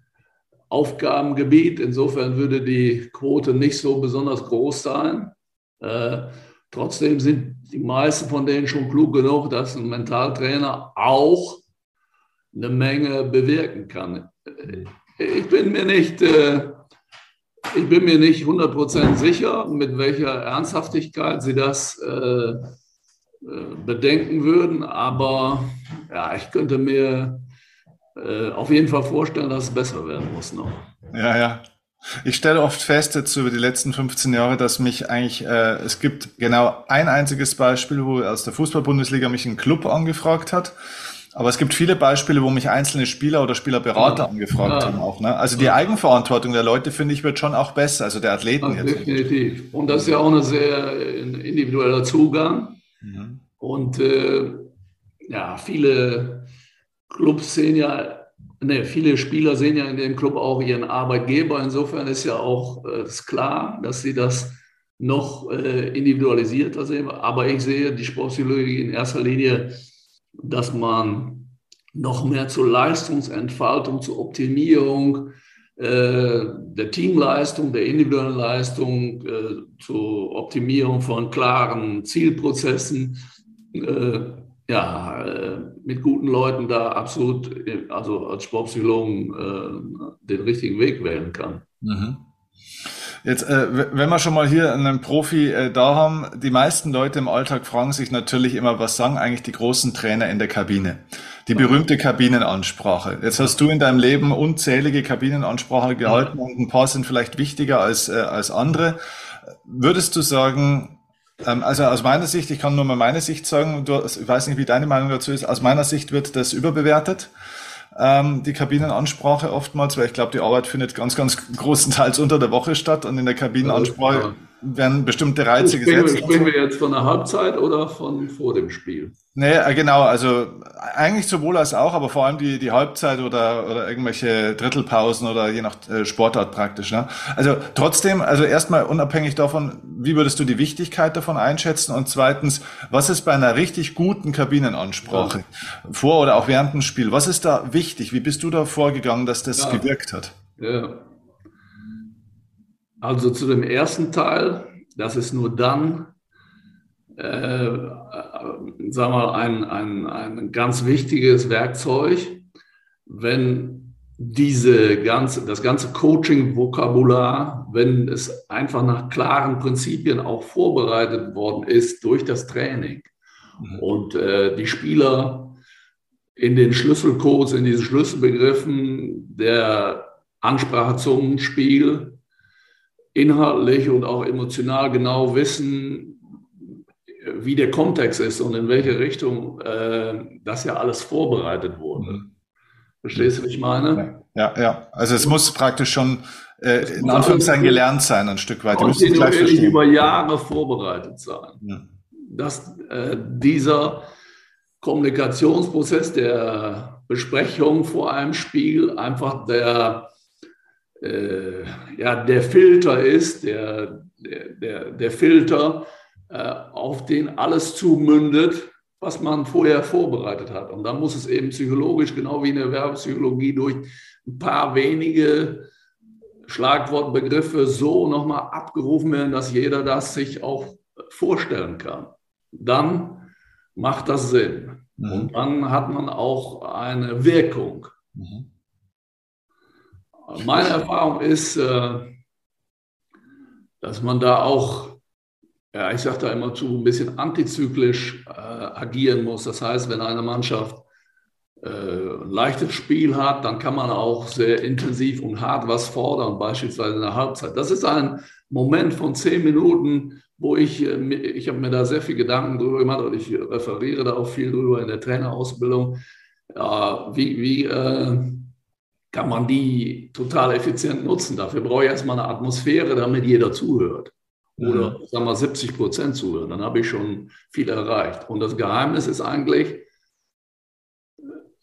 Aufgabengebiet. Insofern würde die Quote nicht so besonders groß sein. Äh, trotzdem sind die meisten von denen schon klug genug, dass ein Mentaltrainer auch eine Menge bewirken kann. Ich bin mir nicht, äh, ich bin mir nicht hundert Prozent sicher, mit welcher Ernsthaftigkeit sie das äh, bedenken würden, aber ja, ich könnte mir äh, auf jeden Fall vorstellen, dass es besser werden muss noch. Ja, ja. Ich stelle oft fest jetzt über die letzten fünfzehn Jahre, dass mich eigentlich, äh, es gibt genau ein einziges Beispiel, wo aus der Fußball-Bundesliga mich ein Club angefragt hat. Aber es gibt viele Beispiele, wo mich einzelne Spieler oder Spielerberater ja. angefragt ja. haben auch. Ne? Also die ja. Eigenverantwortung der Leute, finde ich, wird schon auch besser, also der Athleten ja, jetzt. Definitiv. Und das ist ja auch ein sehr individueller Zugang. Mhm. Und äh, ja, viele Clubs sehen ja, ne, viele Spieler sehen ja in dem Club auch ihren Arbeitgeber. Insofern ist ja auch äh, ist klar, dass sie das noch äh, individualisierter sehen. Aber ich sehe die Sportpsychologie in erster Linie, dass man noch mehr zur Leistungsentfaltung, zur Optimierung äh, der Teamleistung, der individuellen Leistung, äh, zur Optimierung von klaren Zielprozessen, äh, ja, äh, mit guten Leuten da absolut, also als Sportpsychologen, äh, den richtigen Weg wählen kann. Mhm. Jetzt, äh, wenn wir schon mal hier einen Profi äh, da haben, die meisten Leute im Alltag fragen sich natürlich immer, was sagen eigentlich die großen Trainer in der Kabine? Die berühmte Kabinenansprache. Jetzt hast du in deinem Leben unzählige Kabinenansprachen gehalten und ein paar sind vielleicht wichtiger als, äh, als andere. Würdest du sagen, ähm, also aus meiner Sicht, ich kann nur mal meine Sicht sagen, du, ich weiß nicht, wie deine Meinung dazu ist, aus meiner Sicht wird das überbewertet. Die Kabinenansprache oftmals, weil ich glaube, die Arbeit findet ganz, ganz großenteils unter der Woche statt und in der Kabinenansprache ja. werden bestimmte Reize gesetzt. Sprechen wir jetzt von der Halbzeit oder von vor dem Spiel? Nee, genau, also eigentlich sowohl als auch, aber vor allem die, die Halbzeit oder, oder irgendwelche Drittelpausen oder je nach Sportart praktisch. Ne? Also trotzdem, also erstmal unabhängig davon, wie würdest du die Wichtigkeit davon einschätzen und zweitens, was ist bei einer richtig guten Kabinenansprache ja. vor oder auch während dem Spiel, was ist da wichtig? Wie bist du da vorgegangen, dass das ja. gewirkt hat? Ja. Also zu dem ersten Teil, das ist nur dann Äh, sagen wir mal, ein, ein, ein ganz wichtiges Werkzeug, wenn diese ganze, das ganze Coaching-Vokabular, wenn es einfach nach klaren Prinzipien auch vorbereitet worden ist durch das Training mhm. und äh, die Spieler in den Schlüsselcodes, in diesen Schlüsselbegriffen der Ansprache zum Spiel inhaltlich und auch emotional genau wissen, wie der Kontext ist und in welche Richtung äh, das ja alles vorbereitet wurde. Mhm. Verstehst du, was ich meine? Ja, ja. ja. Also es muss praktisch schon äh, in Anführungszeichen gelernt sein, ein Stück weit. Kontinuierlich über Jahre vorbereitet sein. Ja. Dass äh, dieser Kommunikationsprozess der Besprechung vor einem Spiel einfach der, äh, ja, der Filter ist, der, der, der, der Filter, auf den alles zumündet, was man vorher vorbereitet hat. Und dann muss es eben psychologisch, genau wie in der Werbepsychologie, durch ein paar wenige Schlagwortbegriffe so nochmal abgerufen werden, dass jeder das sich auch vorstellen kann. Dann macht das Sinn. Mhm. Und dann hat man auch eine Wirkung. Mhm. Meine Erfahrung ist, dass man da auch, ja, ich sage da immer zu, ein bisschen antizyklisch äh, agieren muss. Das heißt, wenn eine Mannschaft äh, ein leichtes Spiel hat, dann kann man auch sehr intensiv und hart was fordern, beispielsweise in der Halbzeit. Das ist ein Moment von zehn Minuten, wo ich, äh, ich habe mir da sehr viel Gedanken drüber gemacht und ich referiere da auch viel drüber in der Trainerausbildung. Ja, wie wie äh, kann man die total effizient nutzen? Dafür brauche ich erstmal eine Atmosphäre, damit jeder zuhört. Oder sagen wir siebzig Prozent zuhören, dann habe ich schon viel erreicht. Und das Geheimnis ist eigentlich,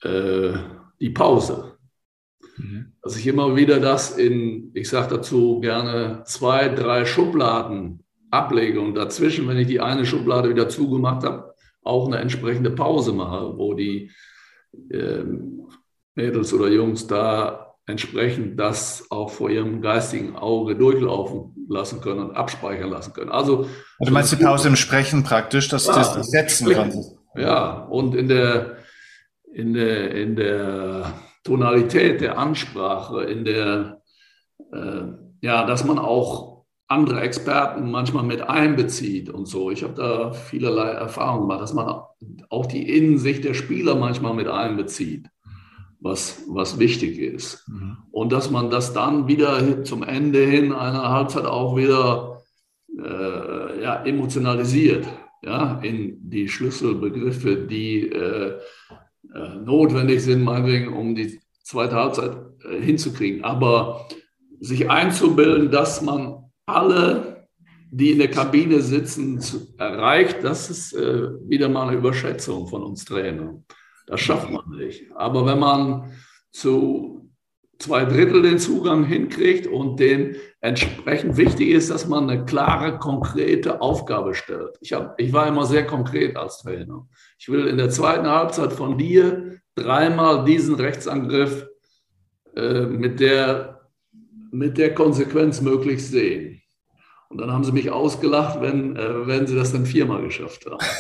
äh, die Pause. Mhm. Dass ich immer wieder das in, ich sage dazu gerne, zwei, drei Schubladen ablege und dazwischen, wenn ich die eine Schublade wieder zugemacht habe, auch eine entsprechende Pause mache, wo die äh, Mädels oder Jungs da entsprechend das auch vor ihrem geistigen Auge durchlaufen lassen können und abspeichern lassen können. Also, du meinst die Pause im Sprechen praktisch, dass ja, du das setzen kannst? Ja, und in der, in der, in der Tonalität der Ansprache, in der, äh, ja, dass man auch andere Experten manchmal mit einbezieht und so. Ich habe da vielerlei Erfahrungen gemacht, dass man auch die Innensicht der Spieler manchmal mit einbezieht, was, was wichtig ist. Mhm. Und dass man das dann wieder zum Ende hin einer Halbzeit auch wieder äh, ja, emotionalisiert, ja, in die Schlüsselbegriffe, die äh, äh, notwendig sind, meinetwegen, um die zweite Halbzeit äh, hinzukriegen. Aber sich einzubilden, dass man alle, die in der Kabine sitzen, zu, erreicht, das ist äh, wieder mal eine Überschätzung von uns Trainern. Das schafft man nicht. Aber wenn man zu zwei Drittel den Zugang hinkriegt und den entsprechend wichtig ist, dass man eine klare, konkrete Aufgabe stellt. Ich, hab, ich war immer sehr konkret als Trainer. Ich will in der zweiten Halbzeit von dir dreimal diesen Rechtsangriff äh, mit der, mit der Konsequenz möglichst sehen. Und dann haben sie mich ausgelacht, wenn, äh, wenn sie das dann viermal geschafft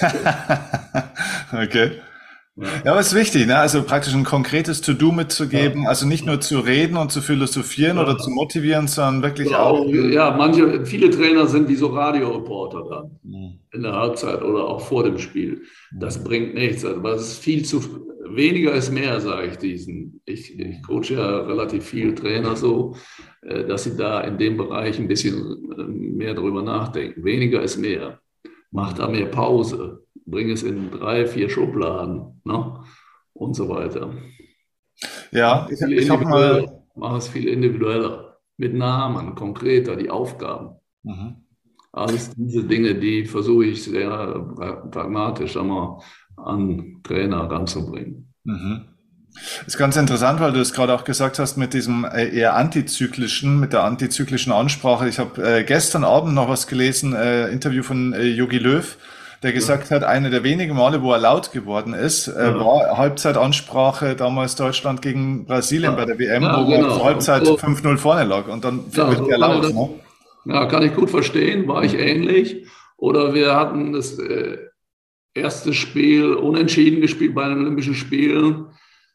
haben. Okay. Ja, aber es ist wichtig, ne? Also praktisch ein konkretes To-Do mitzugeben, ja. Also nicht nur zu reden und zu philosophieren ja. oder zu motivieren, sondern wirklich ja, auch. Ja, manche, viele Trainer sind wie so Radioreporter dann mhm. in der Halbzeit oder auch vor dem Spiel. Das bringt nichts. Aber es ist viel zu, weniger ist mehr, sage ich diesen. Ich, ich coache ja relativ viele Trainer so, dass sie da in dem Bereich ein bisschen mehr drüber nachdenken. Weniger ist mehr. Macht da mehr Pause. Bring es in drei, vier Schubladen, ne? Und so weiter. Ja, ich, ich habe mal... Mach es viel individueller, mit Namen, konkreter, die Aufgaben. Mhm. Alles diese Dinge, die versuche ich sehr pragmatisch einmal an Trainer ranzubringen. Mhm. Das ist ganz interessant, weil du es gerade auch gesagt hast mit diesem eher antizyklischen, mit der antizyklischen Ansprache. Ich habe äh, gestern Abend noch was gelesen, äh, Interview von äh, Jogi Löw, der gesagt ja. hat, eine der wenigen Male, wo er laut geworden ist, äh, ja. war Halbzeitansprache damals Deutschland gegen Brasilien ja. bei der W M, ja, wo genau. zur Halbzeit so, fünf null vorne lag und dann ja, wird so er laut. Das, ne? Ja, kann ich gut verstehen, war ich ähnlich. Oder wir hatten das äh, erste Spiel unentschieden gespielt bei den Olympischen Spielen.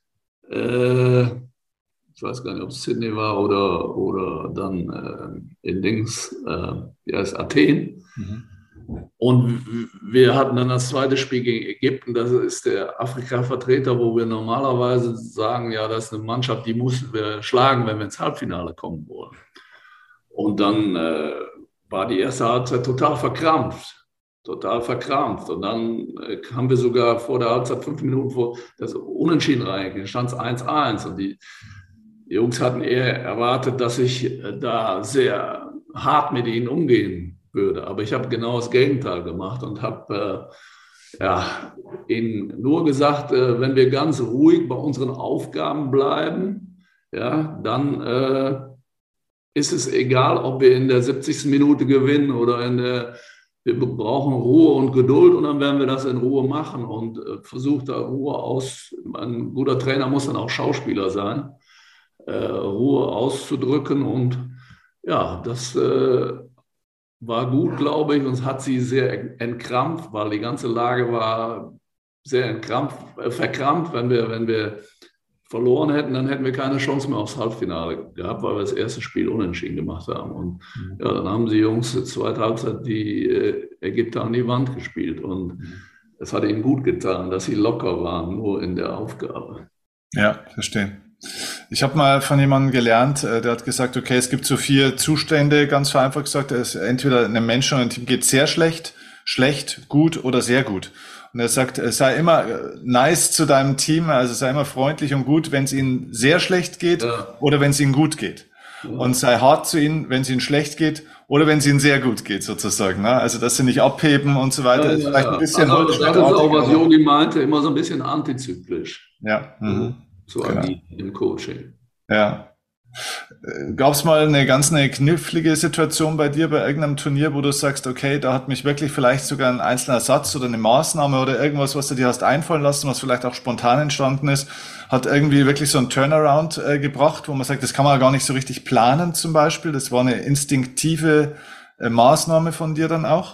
Äh, ich weiß gar nicht, ob es Sydney war oder, oder dann äh, in Dings, äh, wie heißt Athen. Mhm. Und wir hatten dann das zweite Spiel gegen Ägypten. Das ist der Afrika-Vertreter, wo wir normalerweise sagen, ja, das ist eine Mannschaft, die müssen wir schlagen, wenn wir ins Halbfinale kommen wollen. Und dann äh, war die erste Halbzeit total verkrampft. Total verkrampft. Und dann äh, haben wir sogar vor der Halbzeit fünf Minuten vor das Unentschieden reingegangen. Stand es eins eins. Und die, die Jungs hatten eher erwartet, dass ich äh, da sehr hart mit ihnen umgehen würde. Aber ich habe genau das Gegenteil gemacht und habe äh, ja, ihnen nur gesagt, äh, wenn wir ganz ruhig bei unseren Aufgaben bleiben, ja, dann äh, ist es egal, ob wir in der siebzigsten Minute gewinnen oder in der, wir brauchen Ruhe und Geduld und dann werden wir das in Ruhe machen und äh, versucht da Ruhe aus, ein guter Trainer muss dann auch Schauspieler sein, äh, Ruhe auszudrücken und ja, das äh, war gut, glaube ich, und es hat sie sehr entkrampft, weil die ganze Lage war sehr entkrampft, äh, verkrampft. Wenn wir, wenn wir verloren hätten, dann hätten wir keine Chance mehr aufs Halbfinale gehabt, weil wir das erste Spiel unentschieden gemacht haben. Und mhm. ja, dann haben die Jungs zur zweiten Halbzeit die äh, Ägypter an die Wand gespielt. Und mhm. es hat ihnen gut getan, dass sie locker waren, nur in der Aufgabe. Ja, verstehe. Ich habe mal von jemandem gelernt, der hat gesagt, okay, es gibt so vier Zustände, ganz vereinfacht gesagt, es ist entweder einem Menschen oder einem Team geht sehr schlecht, schlecht, gut oder sehr gut. Und er sagt, sei immer nice zu deinem Team, also sei immer freundlich und gut, wenn es ihnen sehr schlecht geht ja. oder wenn es ihnen gut geht. und sei hart zu ihnen, wenn es ihnen schlecht geht oder wenn es ihnen sehr gut geht, sozusagen. Ne? Also, dass sie nicht abheben und so weiter. Ja, Ist ja, vielleicht ein ja. bisschen Also das ist auch, holzschnittartig, was aber Yogi meinte, immer so ein bisschen antizyklisch ja, mhm. so, zu Genau. agieren im Coaching. Ja. Gab es mal eine ganz eine knifflige Situation bei dir bei irgendeinem Turnier, wo du sagst, okay, da hat mich wirklich vielleicht sogar ein einzelner Satz oder eine Maßnahme oder irgendwas, was du dir hast einfallen lassen, was vielleicht auch spontan entstanden ist, hat irgendwie wirklich so einen Turnaround äh, gebracht, wo man sagt, das kann man gar nicht so richtig planen zum Beispiel. Das war eine instinktive äh, Maßnahme von dir dann auch?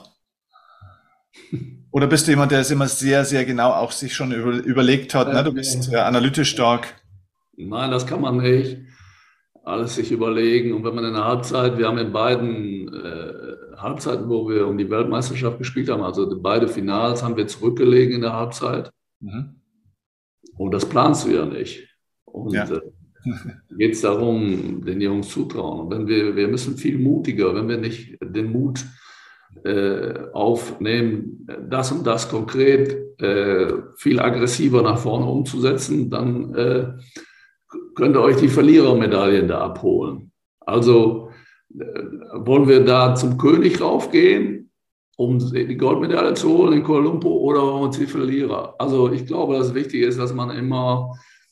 Oder bist du jemand, der es immer sehr, sehr genau auch sich schon über, überlegt hat, ne? Du bist äh, analytisch stark. Nein, das kann man nicht. Alles sich überlegen. Und wenn man in der Halbzeit, wir haben in beiden äh, Halbzeiten, wo wir um die Weltmeisterschaft gespielt haben, also beide Finals, haben wir zurückgelegen in der Halbzeit. Mhm. Und das planst du ja nicht. Und Ja. äh, geht es darum, den Jungs zutrauen. Und wenn wir, wir müssen viel mutiger, wenn wir nicht den Mut äh, aufnehmen, das und das konkret äh, viel aggressiver nach vorne umzusetzen, dann äh, könnt ihr euch die Verlierermedaillen da abholen. Also äh, wollen wir da zum König raufgehen, um die Goldmedaille zu holen in Kuala Lumpur, oder wollen wir uns die Verlierer? Also ich glaube, das Wichtige ist, dass man immer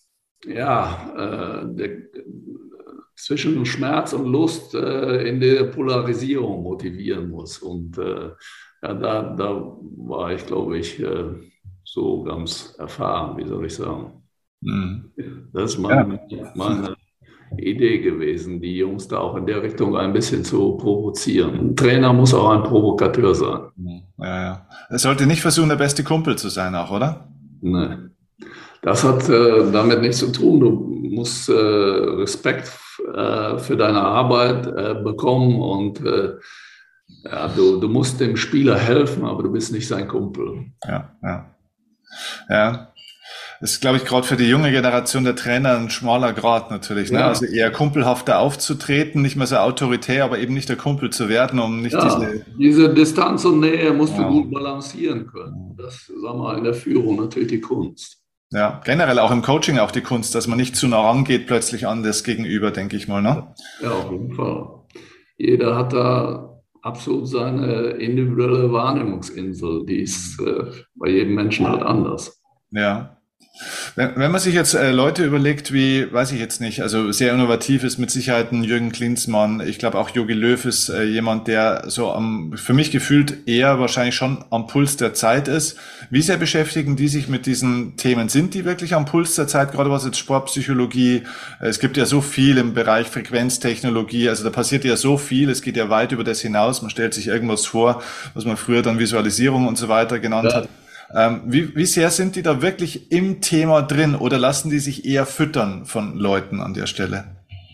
ja, äh, der, zwischen Schmerz und Lust äh, in der Polarisierung motivieren muss. Und äh, ja, da, da war ich, glaube ich, äh, so ganz erfahren, wie soll ich sagen. Mhm. Das ist meine, Ja. meine Idee gewesen, die Jungs da auch in der Richtung ein bisschen zu provozieren. Ein Trainer muss auch ein Provokateur sein. Ja, ja. Er sollte nicht versuchen, der beste Kumpel zu sein, auch, oder? Nee. Das hat äh, damit nichts zu tun. Du musst äh, Respekt äh, für deine Arbeit äh, bekommen und äh, ja, du, du musst dem Spieler helfen, aber du bist nicht sein Kumpel. Ja, ja. Ja. Das ist, glaube ich, gerade für die junge Generation der Trainer ein schmaler Grat natürlich, ne? Ja, Also eher kumpelhafter aufzutreten, nicht mehr so autoritär, aber eben nicht der Kumpel zu werden, um nicht ja, diese, diese Distanz und Nähe musst du ja, gut balancieren können. Das, sagen wir, in der Führung natürlich die Kunst. ja, generell auch im Coaching auch die Kunst, dass man nicht zu nah rangeht plötzlich an das Gegenüber, denke ich mal, ne? Ja, auf jeden Fall. Jeder hat da absolut seine individuelle Wahrnehmungsinsel. Die ist äh, bei jedem Menschen halt anders. Ja. Wenn, wenn man sich jetzt äh, Leute überlegt, wie, weiß ich jetzt nicht, also sehr innovativ ist mit Sicherheit ein Jürgen Klinsmann. Ich glaube auch Jogi Löw ist äh, jemand, der so am, für mich gefühlt eher wahrscheinlich schon am Puls der Zeit ist. Wie sehr beschäftigen die sich mit diesen Themen? Sind die wirklich am Puls der Zeit, gerade was jetzt Sportpsychologie? Äh, es gibt ja so viel im Bereich Frequenztechnologie, also da passiert ja so viel, es geht ja weit über das hinaus. Man stellt sich irgendwas vor, was man früher dann Visualisierung und so weiter genannt Ja. hat. Ähm, wie, wie sehr sind die da wirklich im Thema drin oder lassen die sich eher füttern von Leuten an der Stelle?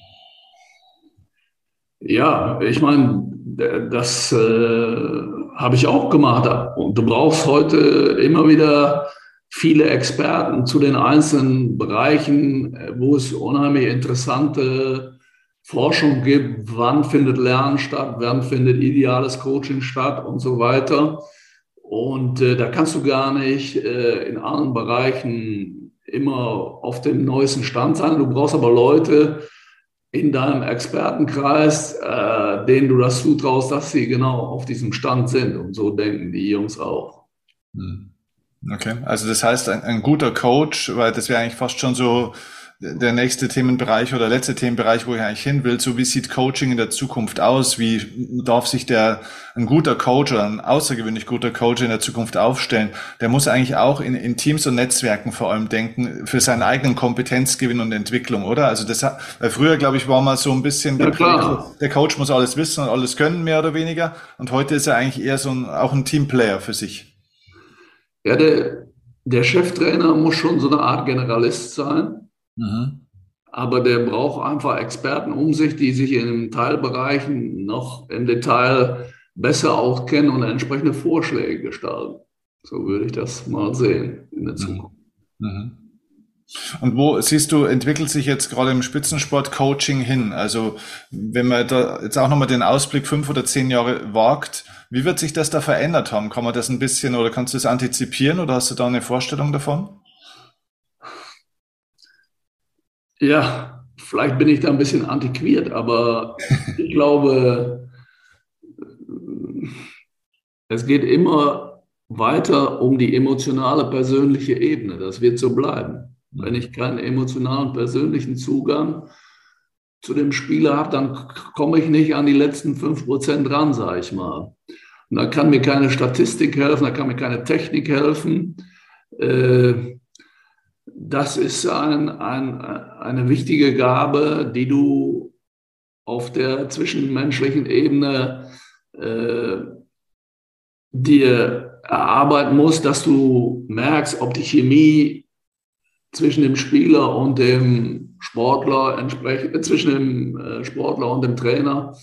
Ja, ich meine, das äh, habe ich auch gemacht. Und du brauchst heute immer wieder viele Experten zu den einzelnen Bereichen, wo es unheimlich interessante Forschung gibt. Wann findet Lernen statt? Wann findet ideales Coaching statt und so weiter? Und äh, da kannst du gar nicht äh, in allen Bereichen immer auf dem neuesten Stand sein. Du brauchst aber Leute in deinem Expertenkreis, äh, denen du das zutraust, dass sie genau auf diesem Stand sind. Und so denken die Jungs auch. Okay, also das heißt, ein, ein guter Coach, weil das wäre eigentlich fast schon so der nächste Themenbereich oder letzte Themenbereich, wo ich eigentlich hin will. So, wie sieht Coaching in der Zukunft aus? Wie darf sich der, ein guter Coach oder ein außergewöhnlich guter Coach in der Zukunft aufstellen? Der muss eigentlich auch in, in Teams und Netzwerken vor allem denken, für seinen eigenen Kompetenzgewinn und Entwicklung, oder? Also das, weil früher, glaube ich, war mal so ein bisschen Ja, geprägt, klar. der Coach muss alles wissen und alles können, mehr oder weniger. Und heute ist er eigentlich eher so ein, auch ein Teamplayer für sich. Ja, der, der Cheftrainer muss schon so eine Art Generalist sein. Mhm. Aber der braucht einfach Experten um sich, die sich in den Teilbereichen noch im Detail besser auskennen und entsprechende Vorschläge gestalten. So würde ich das mal sehen in der Zukunft. Mhm. Und wo siehst du, entwickelt sich jetzt gerade im Spitzensport Coaching hin? Also wenn man da jetzt auch nochmal den Ausblick fünf oder zehn Jahre wagt, wie wird sich das da verändert haben? Kann man das ein bisschen oder kannst du das antizipieren oder hast du da eine Vorstellung davon? Ja, vielleicht bin ich da ein bisschen antiquiert, aber ich glaube, es geht immer weiter um die emotionale, persönliche Ebene. Das wird so bleiben. Wenn ich keinen emotionalen, persönlichen Zugang zu dem Spieler habe, dann komme ich nicht an die letzten fünf Prozent ran, sage ich mal. Und da kann mir keine Statistik helfen, da kann mir keine Technik helfen. Das ist ein, ein, eine wichtige Gabe, die du auf der zwischenmenschlichen Ebene äh, dir erarbeiten musst, dass du merkst, ob die Chemie zwischen dem Spieler und dem Sportler, entsprechend, äh, zwischen dem äh, Sportler und dem Trainer,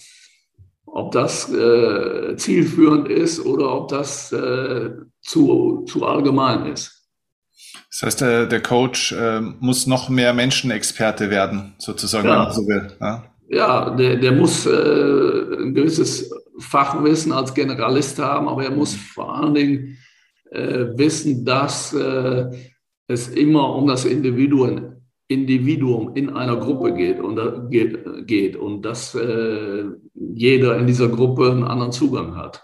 ob das äh, zielführend ist oder ob das äh, zu, zu allgemein ist. Das heißt, der, der Coach äh, muss noch mehr Menschenexperte werden, sozusagen, ja. wenn man so will. Ja, ja der, der muss äh, ein gewisses Fachwissen als Generalist haben, aber er muss vor allen Dingen äh, wissen, dass äh, es immer um das Individuum, Individuum in einer Gruppe geht und, äh, geht, geht und dass äh, jeder in dieser Gruppe einen anderen Zugang hat.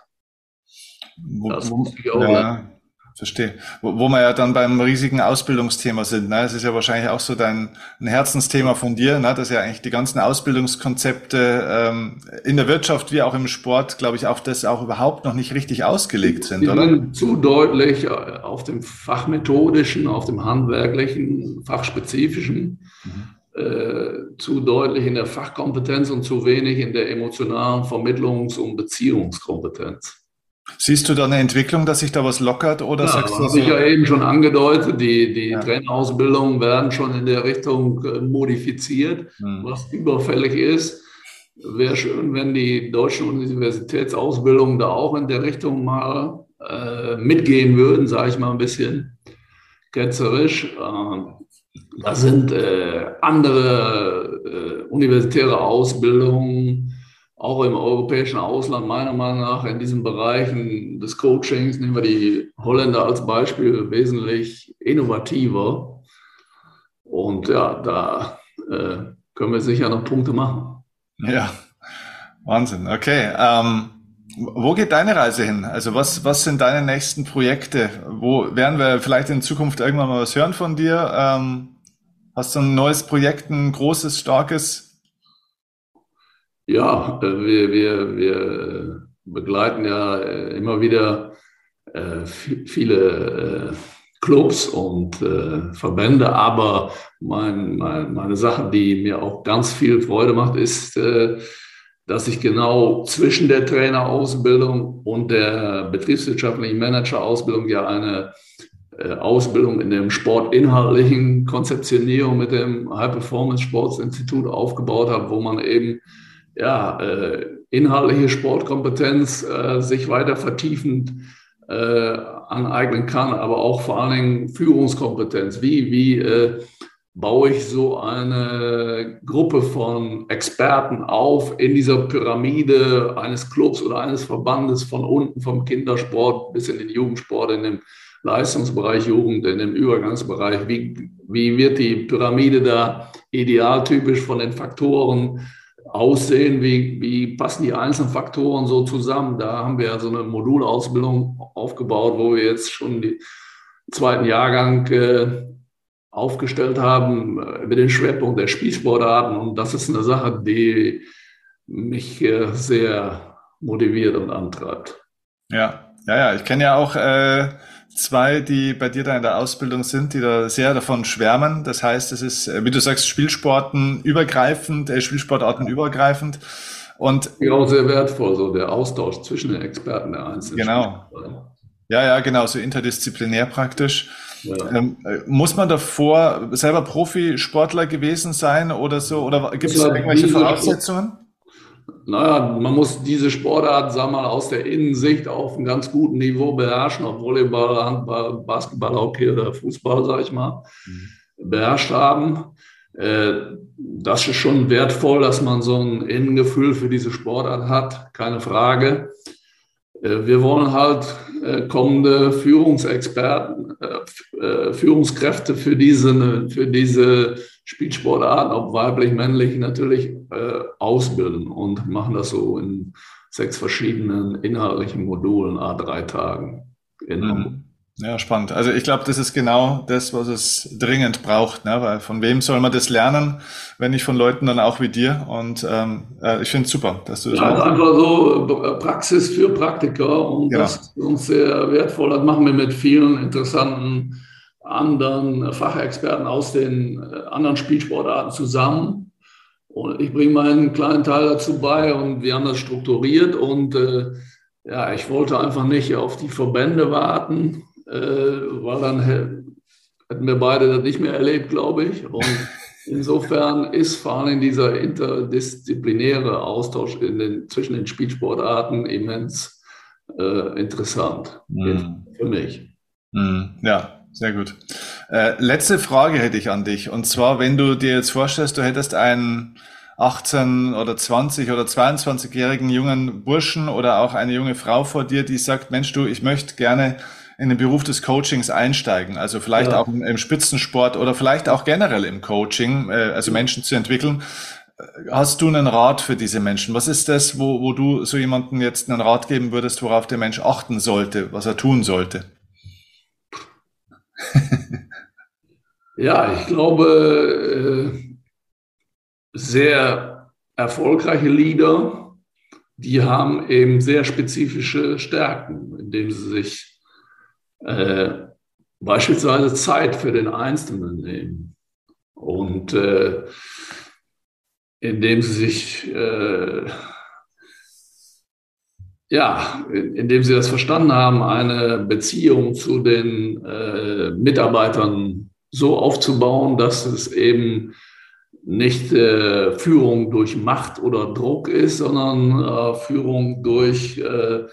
Wo, Das wo, muss ich auch ja, verstehe. Wo, wo wir ja dann beim riesigen Ausbildungsthema sind. Ne? Das ist ja wahrscheinlich auch so dein ein Herzensthema von dir, ne? Dass ja eigentlich die ganzen Ausbildungskonzepte ähm, in der Wirtschaft wie auch im Sport, glaube ich, auch das auch überhaupt noch nicht richtig ausgelegt sind, Die oder? sind zu deutlich auf dem fachmethodischen, auf dem handwerklichen, fachspezifischen, mhm. äh, zu deutlich in der Fachkompetenz und zu wenig in der emotionalen Vermittlungs- und Beziehungskompetenz. Siehst du da eine Entwicklung, dass sich da was lockert oder ja, sagst du habe so? ich ja eben schon angedeutet, die, die Ja. Trainerausbildungen werden schon in der Richtung modifiziert, hm. was überfällig ist. Wäre schön, wenn die deutschen Universitätsausbildungen da auch in der Richtung mal äh, mitgehen würden, sage ich mal ein bisschen ketzerisch. Äh, da sind äh, andere äh, universitäre Ausbildungen, auch im europäischen Ausland meiner Meinung nach in diesen Bereichen des Coachings, nehmen wir die Holländer als Beispiel, wesentlich innovativer. Und ja, da äh, können wir sicher noch Punkte machen. Ja, Wahnsinn. Okay. Ähm, wo geht deine Reise hin? Also was, was sind deine nächsten Projekte? Wo werden wir vielleicht in Zukunft irgendwann mal was hören von dir? Ähm, hast du ein neues Projekt, ein großes, starkes? Ja, wir, wir, wir begleiten ja immer wieder äh, viele äh, Clubs und äh, Verbände, aber mein, mein, meine Sache, die mir auch ganz viel Freude macht, ist, äh, dass ich genau zwischen der Trainerausbildung und der betriebswirtschaftlichen Managerausbildung ja eine äh, Ausbildung in dem sportinhaltlichen Konzeptionierung mit dem High Performance Sports Institut aufgebaut habe, wo man eben ja, äh, inhaltliche Sportkompetenz äh, sich weiter vertiefend äh, aneignen kann, aber auch vor allen Dingen Führungskompetenz. Wie, wie äh, baue ich so eine Gruppe von Experten auf in dieser Pyramide eines Clubs oder eines Verbandes von unten, vom Kindersport bis in den Jugendsport, in dem Leistungsbereich Jugend, in dem Übergangsbereich. Wie, wie wird die Pyramide da idealtypisch von den Faktoren aussehen, wie, wie passen die einzelnen Faktoren so zusammen. Da haben wir so eine Modulausbildung aufgebaut, wo wir jetzt schon den zweiten Jahrgang äh, aufgestellt haben äh, mit dem Schwerpunkt der Spielsportarten. Und das ist eine Sache, die mich äh, sehr motiviert und antreibt. Ja, ja, ja. Ich kenne ja auch äh, zwei, die bei dir da in der Ausbildung sind, die da sehr davon schwärmen. Das heißt, es ist, wie du sagst, Spielsporten übergreifend, äh, Spielsportarten übergreifend. Und ja, auch sehr wertvoll, so der Austausch zwischen den Experten der einzelnen genau. Spielsportarten. Ja, ja, genau, so interdisziplinär praktisch. Ja. Ähm, muss man davor selber Profisportler gewesen sein oder so? Oder gibt es irgendwelche Voraussetzungen? Naja, man muss diese Sportart, sagen wir mal, aus der Innensicht auf einem ganz guten Niveau beherrschen, ob Volleyball, Handball, Basketball, Hockey oder Fußball, sag ich mal, mhm. beherrscht haben. Das ist schon wertvoll, dass man so ein Innengefühl für diese Sportart hat, keine Frage. Wir wollen halt kommende Führungsexperten, Führungskräfte für diese, für diese Spielsportarten, ob weiblich, männlich, natürlich äh, ausbilden und machen das so in sechs verschiedenen inhaltlichen Modulen, a drei Tagen in Hamburg. Mhm. Ja, spannend. Also ich glaube, das ist genau das, was es dringend braucht, ne? Weil von wem soll man das lernen, wenn nicht von Leuten dann auch wie dir? Und ähm, äh, ich finde es super, dass du das Ja, machst. einfach so Praxis für Praktiker und Genau. das ist uns sehr wertvoll. Das machen wir mit vielen interessanten anderen Fachexperten aus den anderen Spielsportarten zusammen. Und ich bringe meinen kleinen Teil dazu bei und wir haben das strukturiert. Und äh, ja, ich wollte einfach nicht auf die Verbände warten, äh, weil dann hätten wir beide das nicht mehr erlebt, glaube ich. Und insofern ist vor allem dieser interdisziplinäre Austausch in den, zwischen den Spielsportarten immens äh, interessant Mhm. für mich. Mhm. Ja, sehr gut. Äh, letzte Frage hätte ich an dich. Und zwar, wenn du dir jetzt vorstellst, du hättest einen achtzehn- oder zwanzig- oder zweiundzwanzigjährigen jungen Burschen oder auch eine junge Frau vor dir, die sagt, Mensch, du, ich möchte gerne in den Beruf des Coachings einsteigen, also vielleicht Ja. auch im, im Spitzensport oder vielleicht auch generell im Coaching, äh, also Menschen zu entwickeln. Hast du einen Rat für diese Menschen? Was ist das, wo, wo du so jemandem jetzt einen Rat geben würdest, worauf der Mensch achten sollte, was er tun sollte? Ja, ich glaube, äh, sehr erfolgreiche Leader, die haben eben sehr spezifische Stärken, indem sie sich äh, beispielsweise Zeit für den Einzelnen nehmen und äh, indem sie sich, äh, ja, indem sie das verstanden haben, eine Beziehung zu den äh, Mitarbeitern so aufzubauen, dass es eben nicht äh, Führung durch Macht oder Druck ist, sondern äh, Führung durch äh,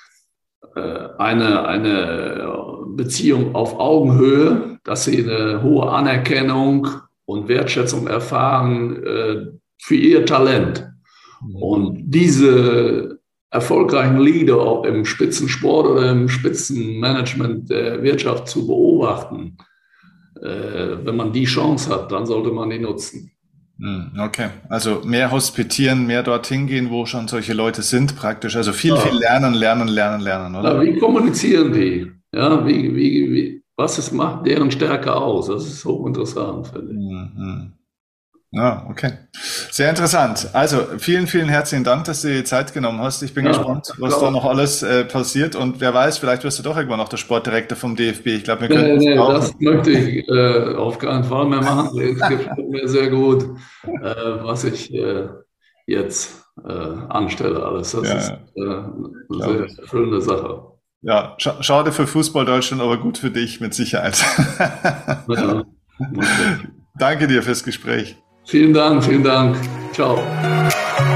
eine, eine Beziehung auf Augenhöhe, dass sie eine hohe Anerkennung und Wertschätzung erfahren äh, für ihr Talent. Und diese erfolgreichen Leader auch im Spitzensport oder im Spitzenmanagement der Wirtschaft zu beobachten, äh, wenn man die Chance hat, dann sollte man die nutzen. Okay, also mehr hospitieren, mehr dorthin gehen, wo schon solche Leute sind, praktisch. Also viel, Ja. viel lernen, lernen, lernen, lernen, oder? Ja, wie kommunizieren die? Ja, wie, wie, wie, was ist, macht deren Stärke aus? Das ist hochinteressant, finde ich. Mhm. Ja, okay. Sehr interessant. Also vielen, vielen herzlichen Dank, dass du dir die Zeit genommen hast. Ich bin Ja, gespannt, was da noch alles äh, passiert. Und wer weiß, vielleicht wirst du doch irgendwann noch der Sportdirektor vom D F B. Ich glaube, wir Nee, könnten es nee, brauchen. das möchte ich äh, auf keinen Fall mehr machen. Es gefällt mir sehr gut, äh, was ich äh, jetzt äh, anstelle. Alles. Das Ja, ist ja, äh, eine glaube sehr ich. erfüllende Sache. Ja, scha schade für Fußball Deutschland, aber gut für dich mit Sicherheit. Ja, okay. Danke dir fürs Gespräch. Vielen Dank, vielen Dank. Ciao.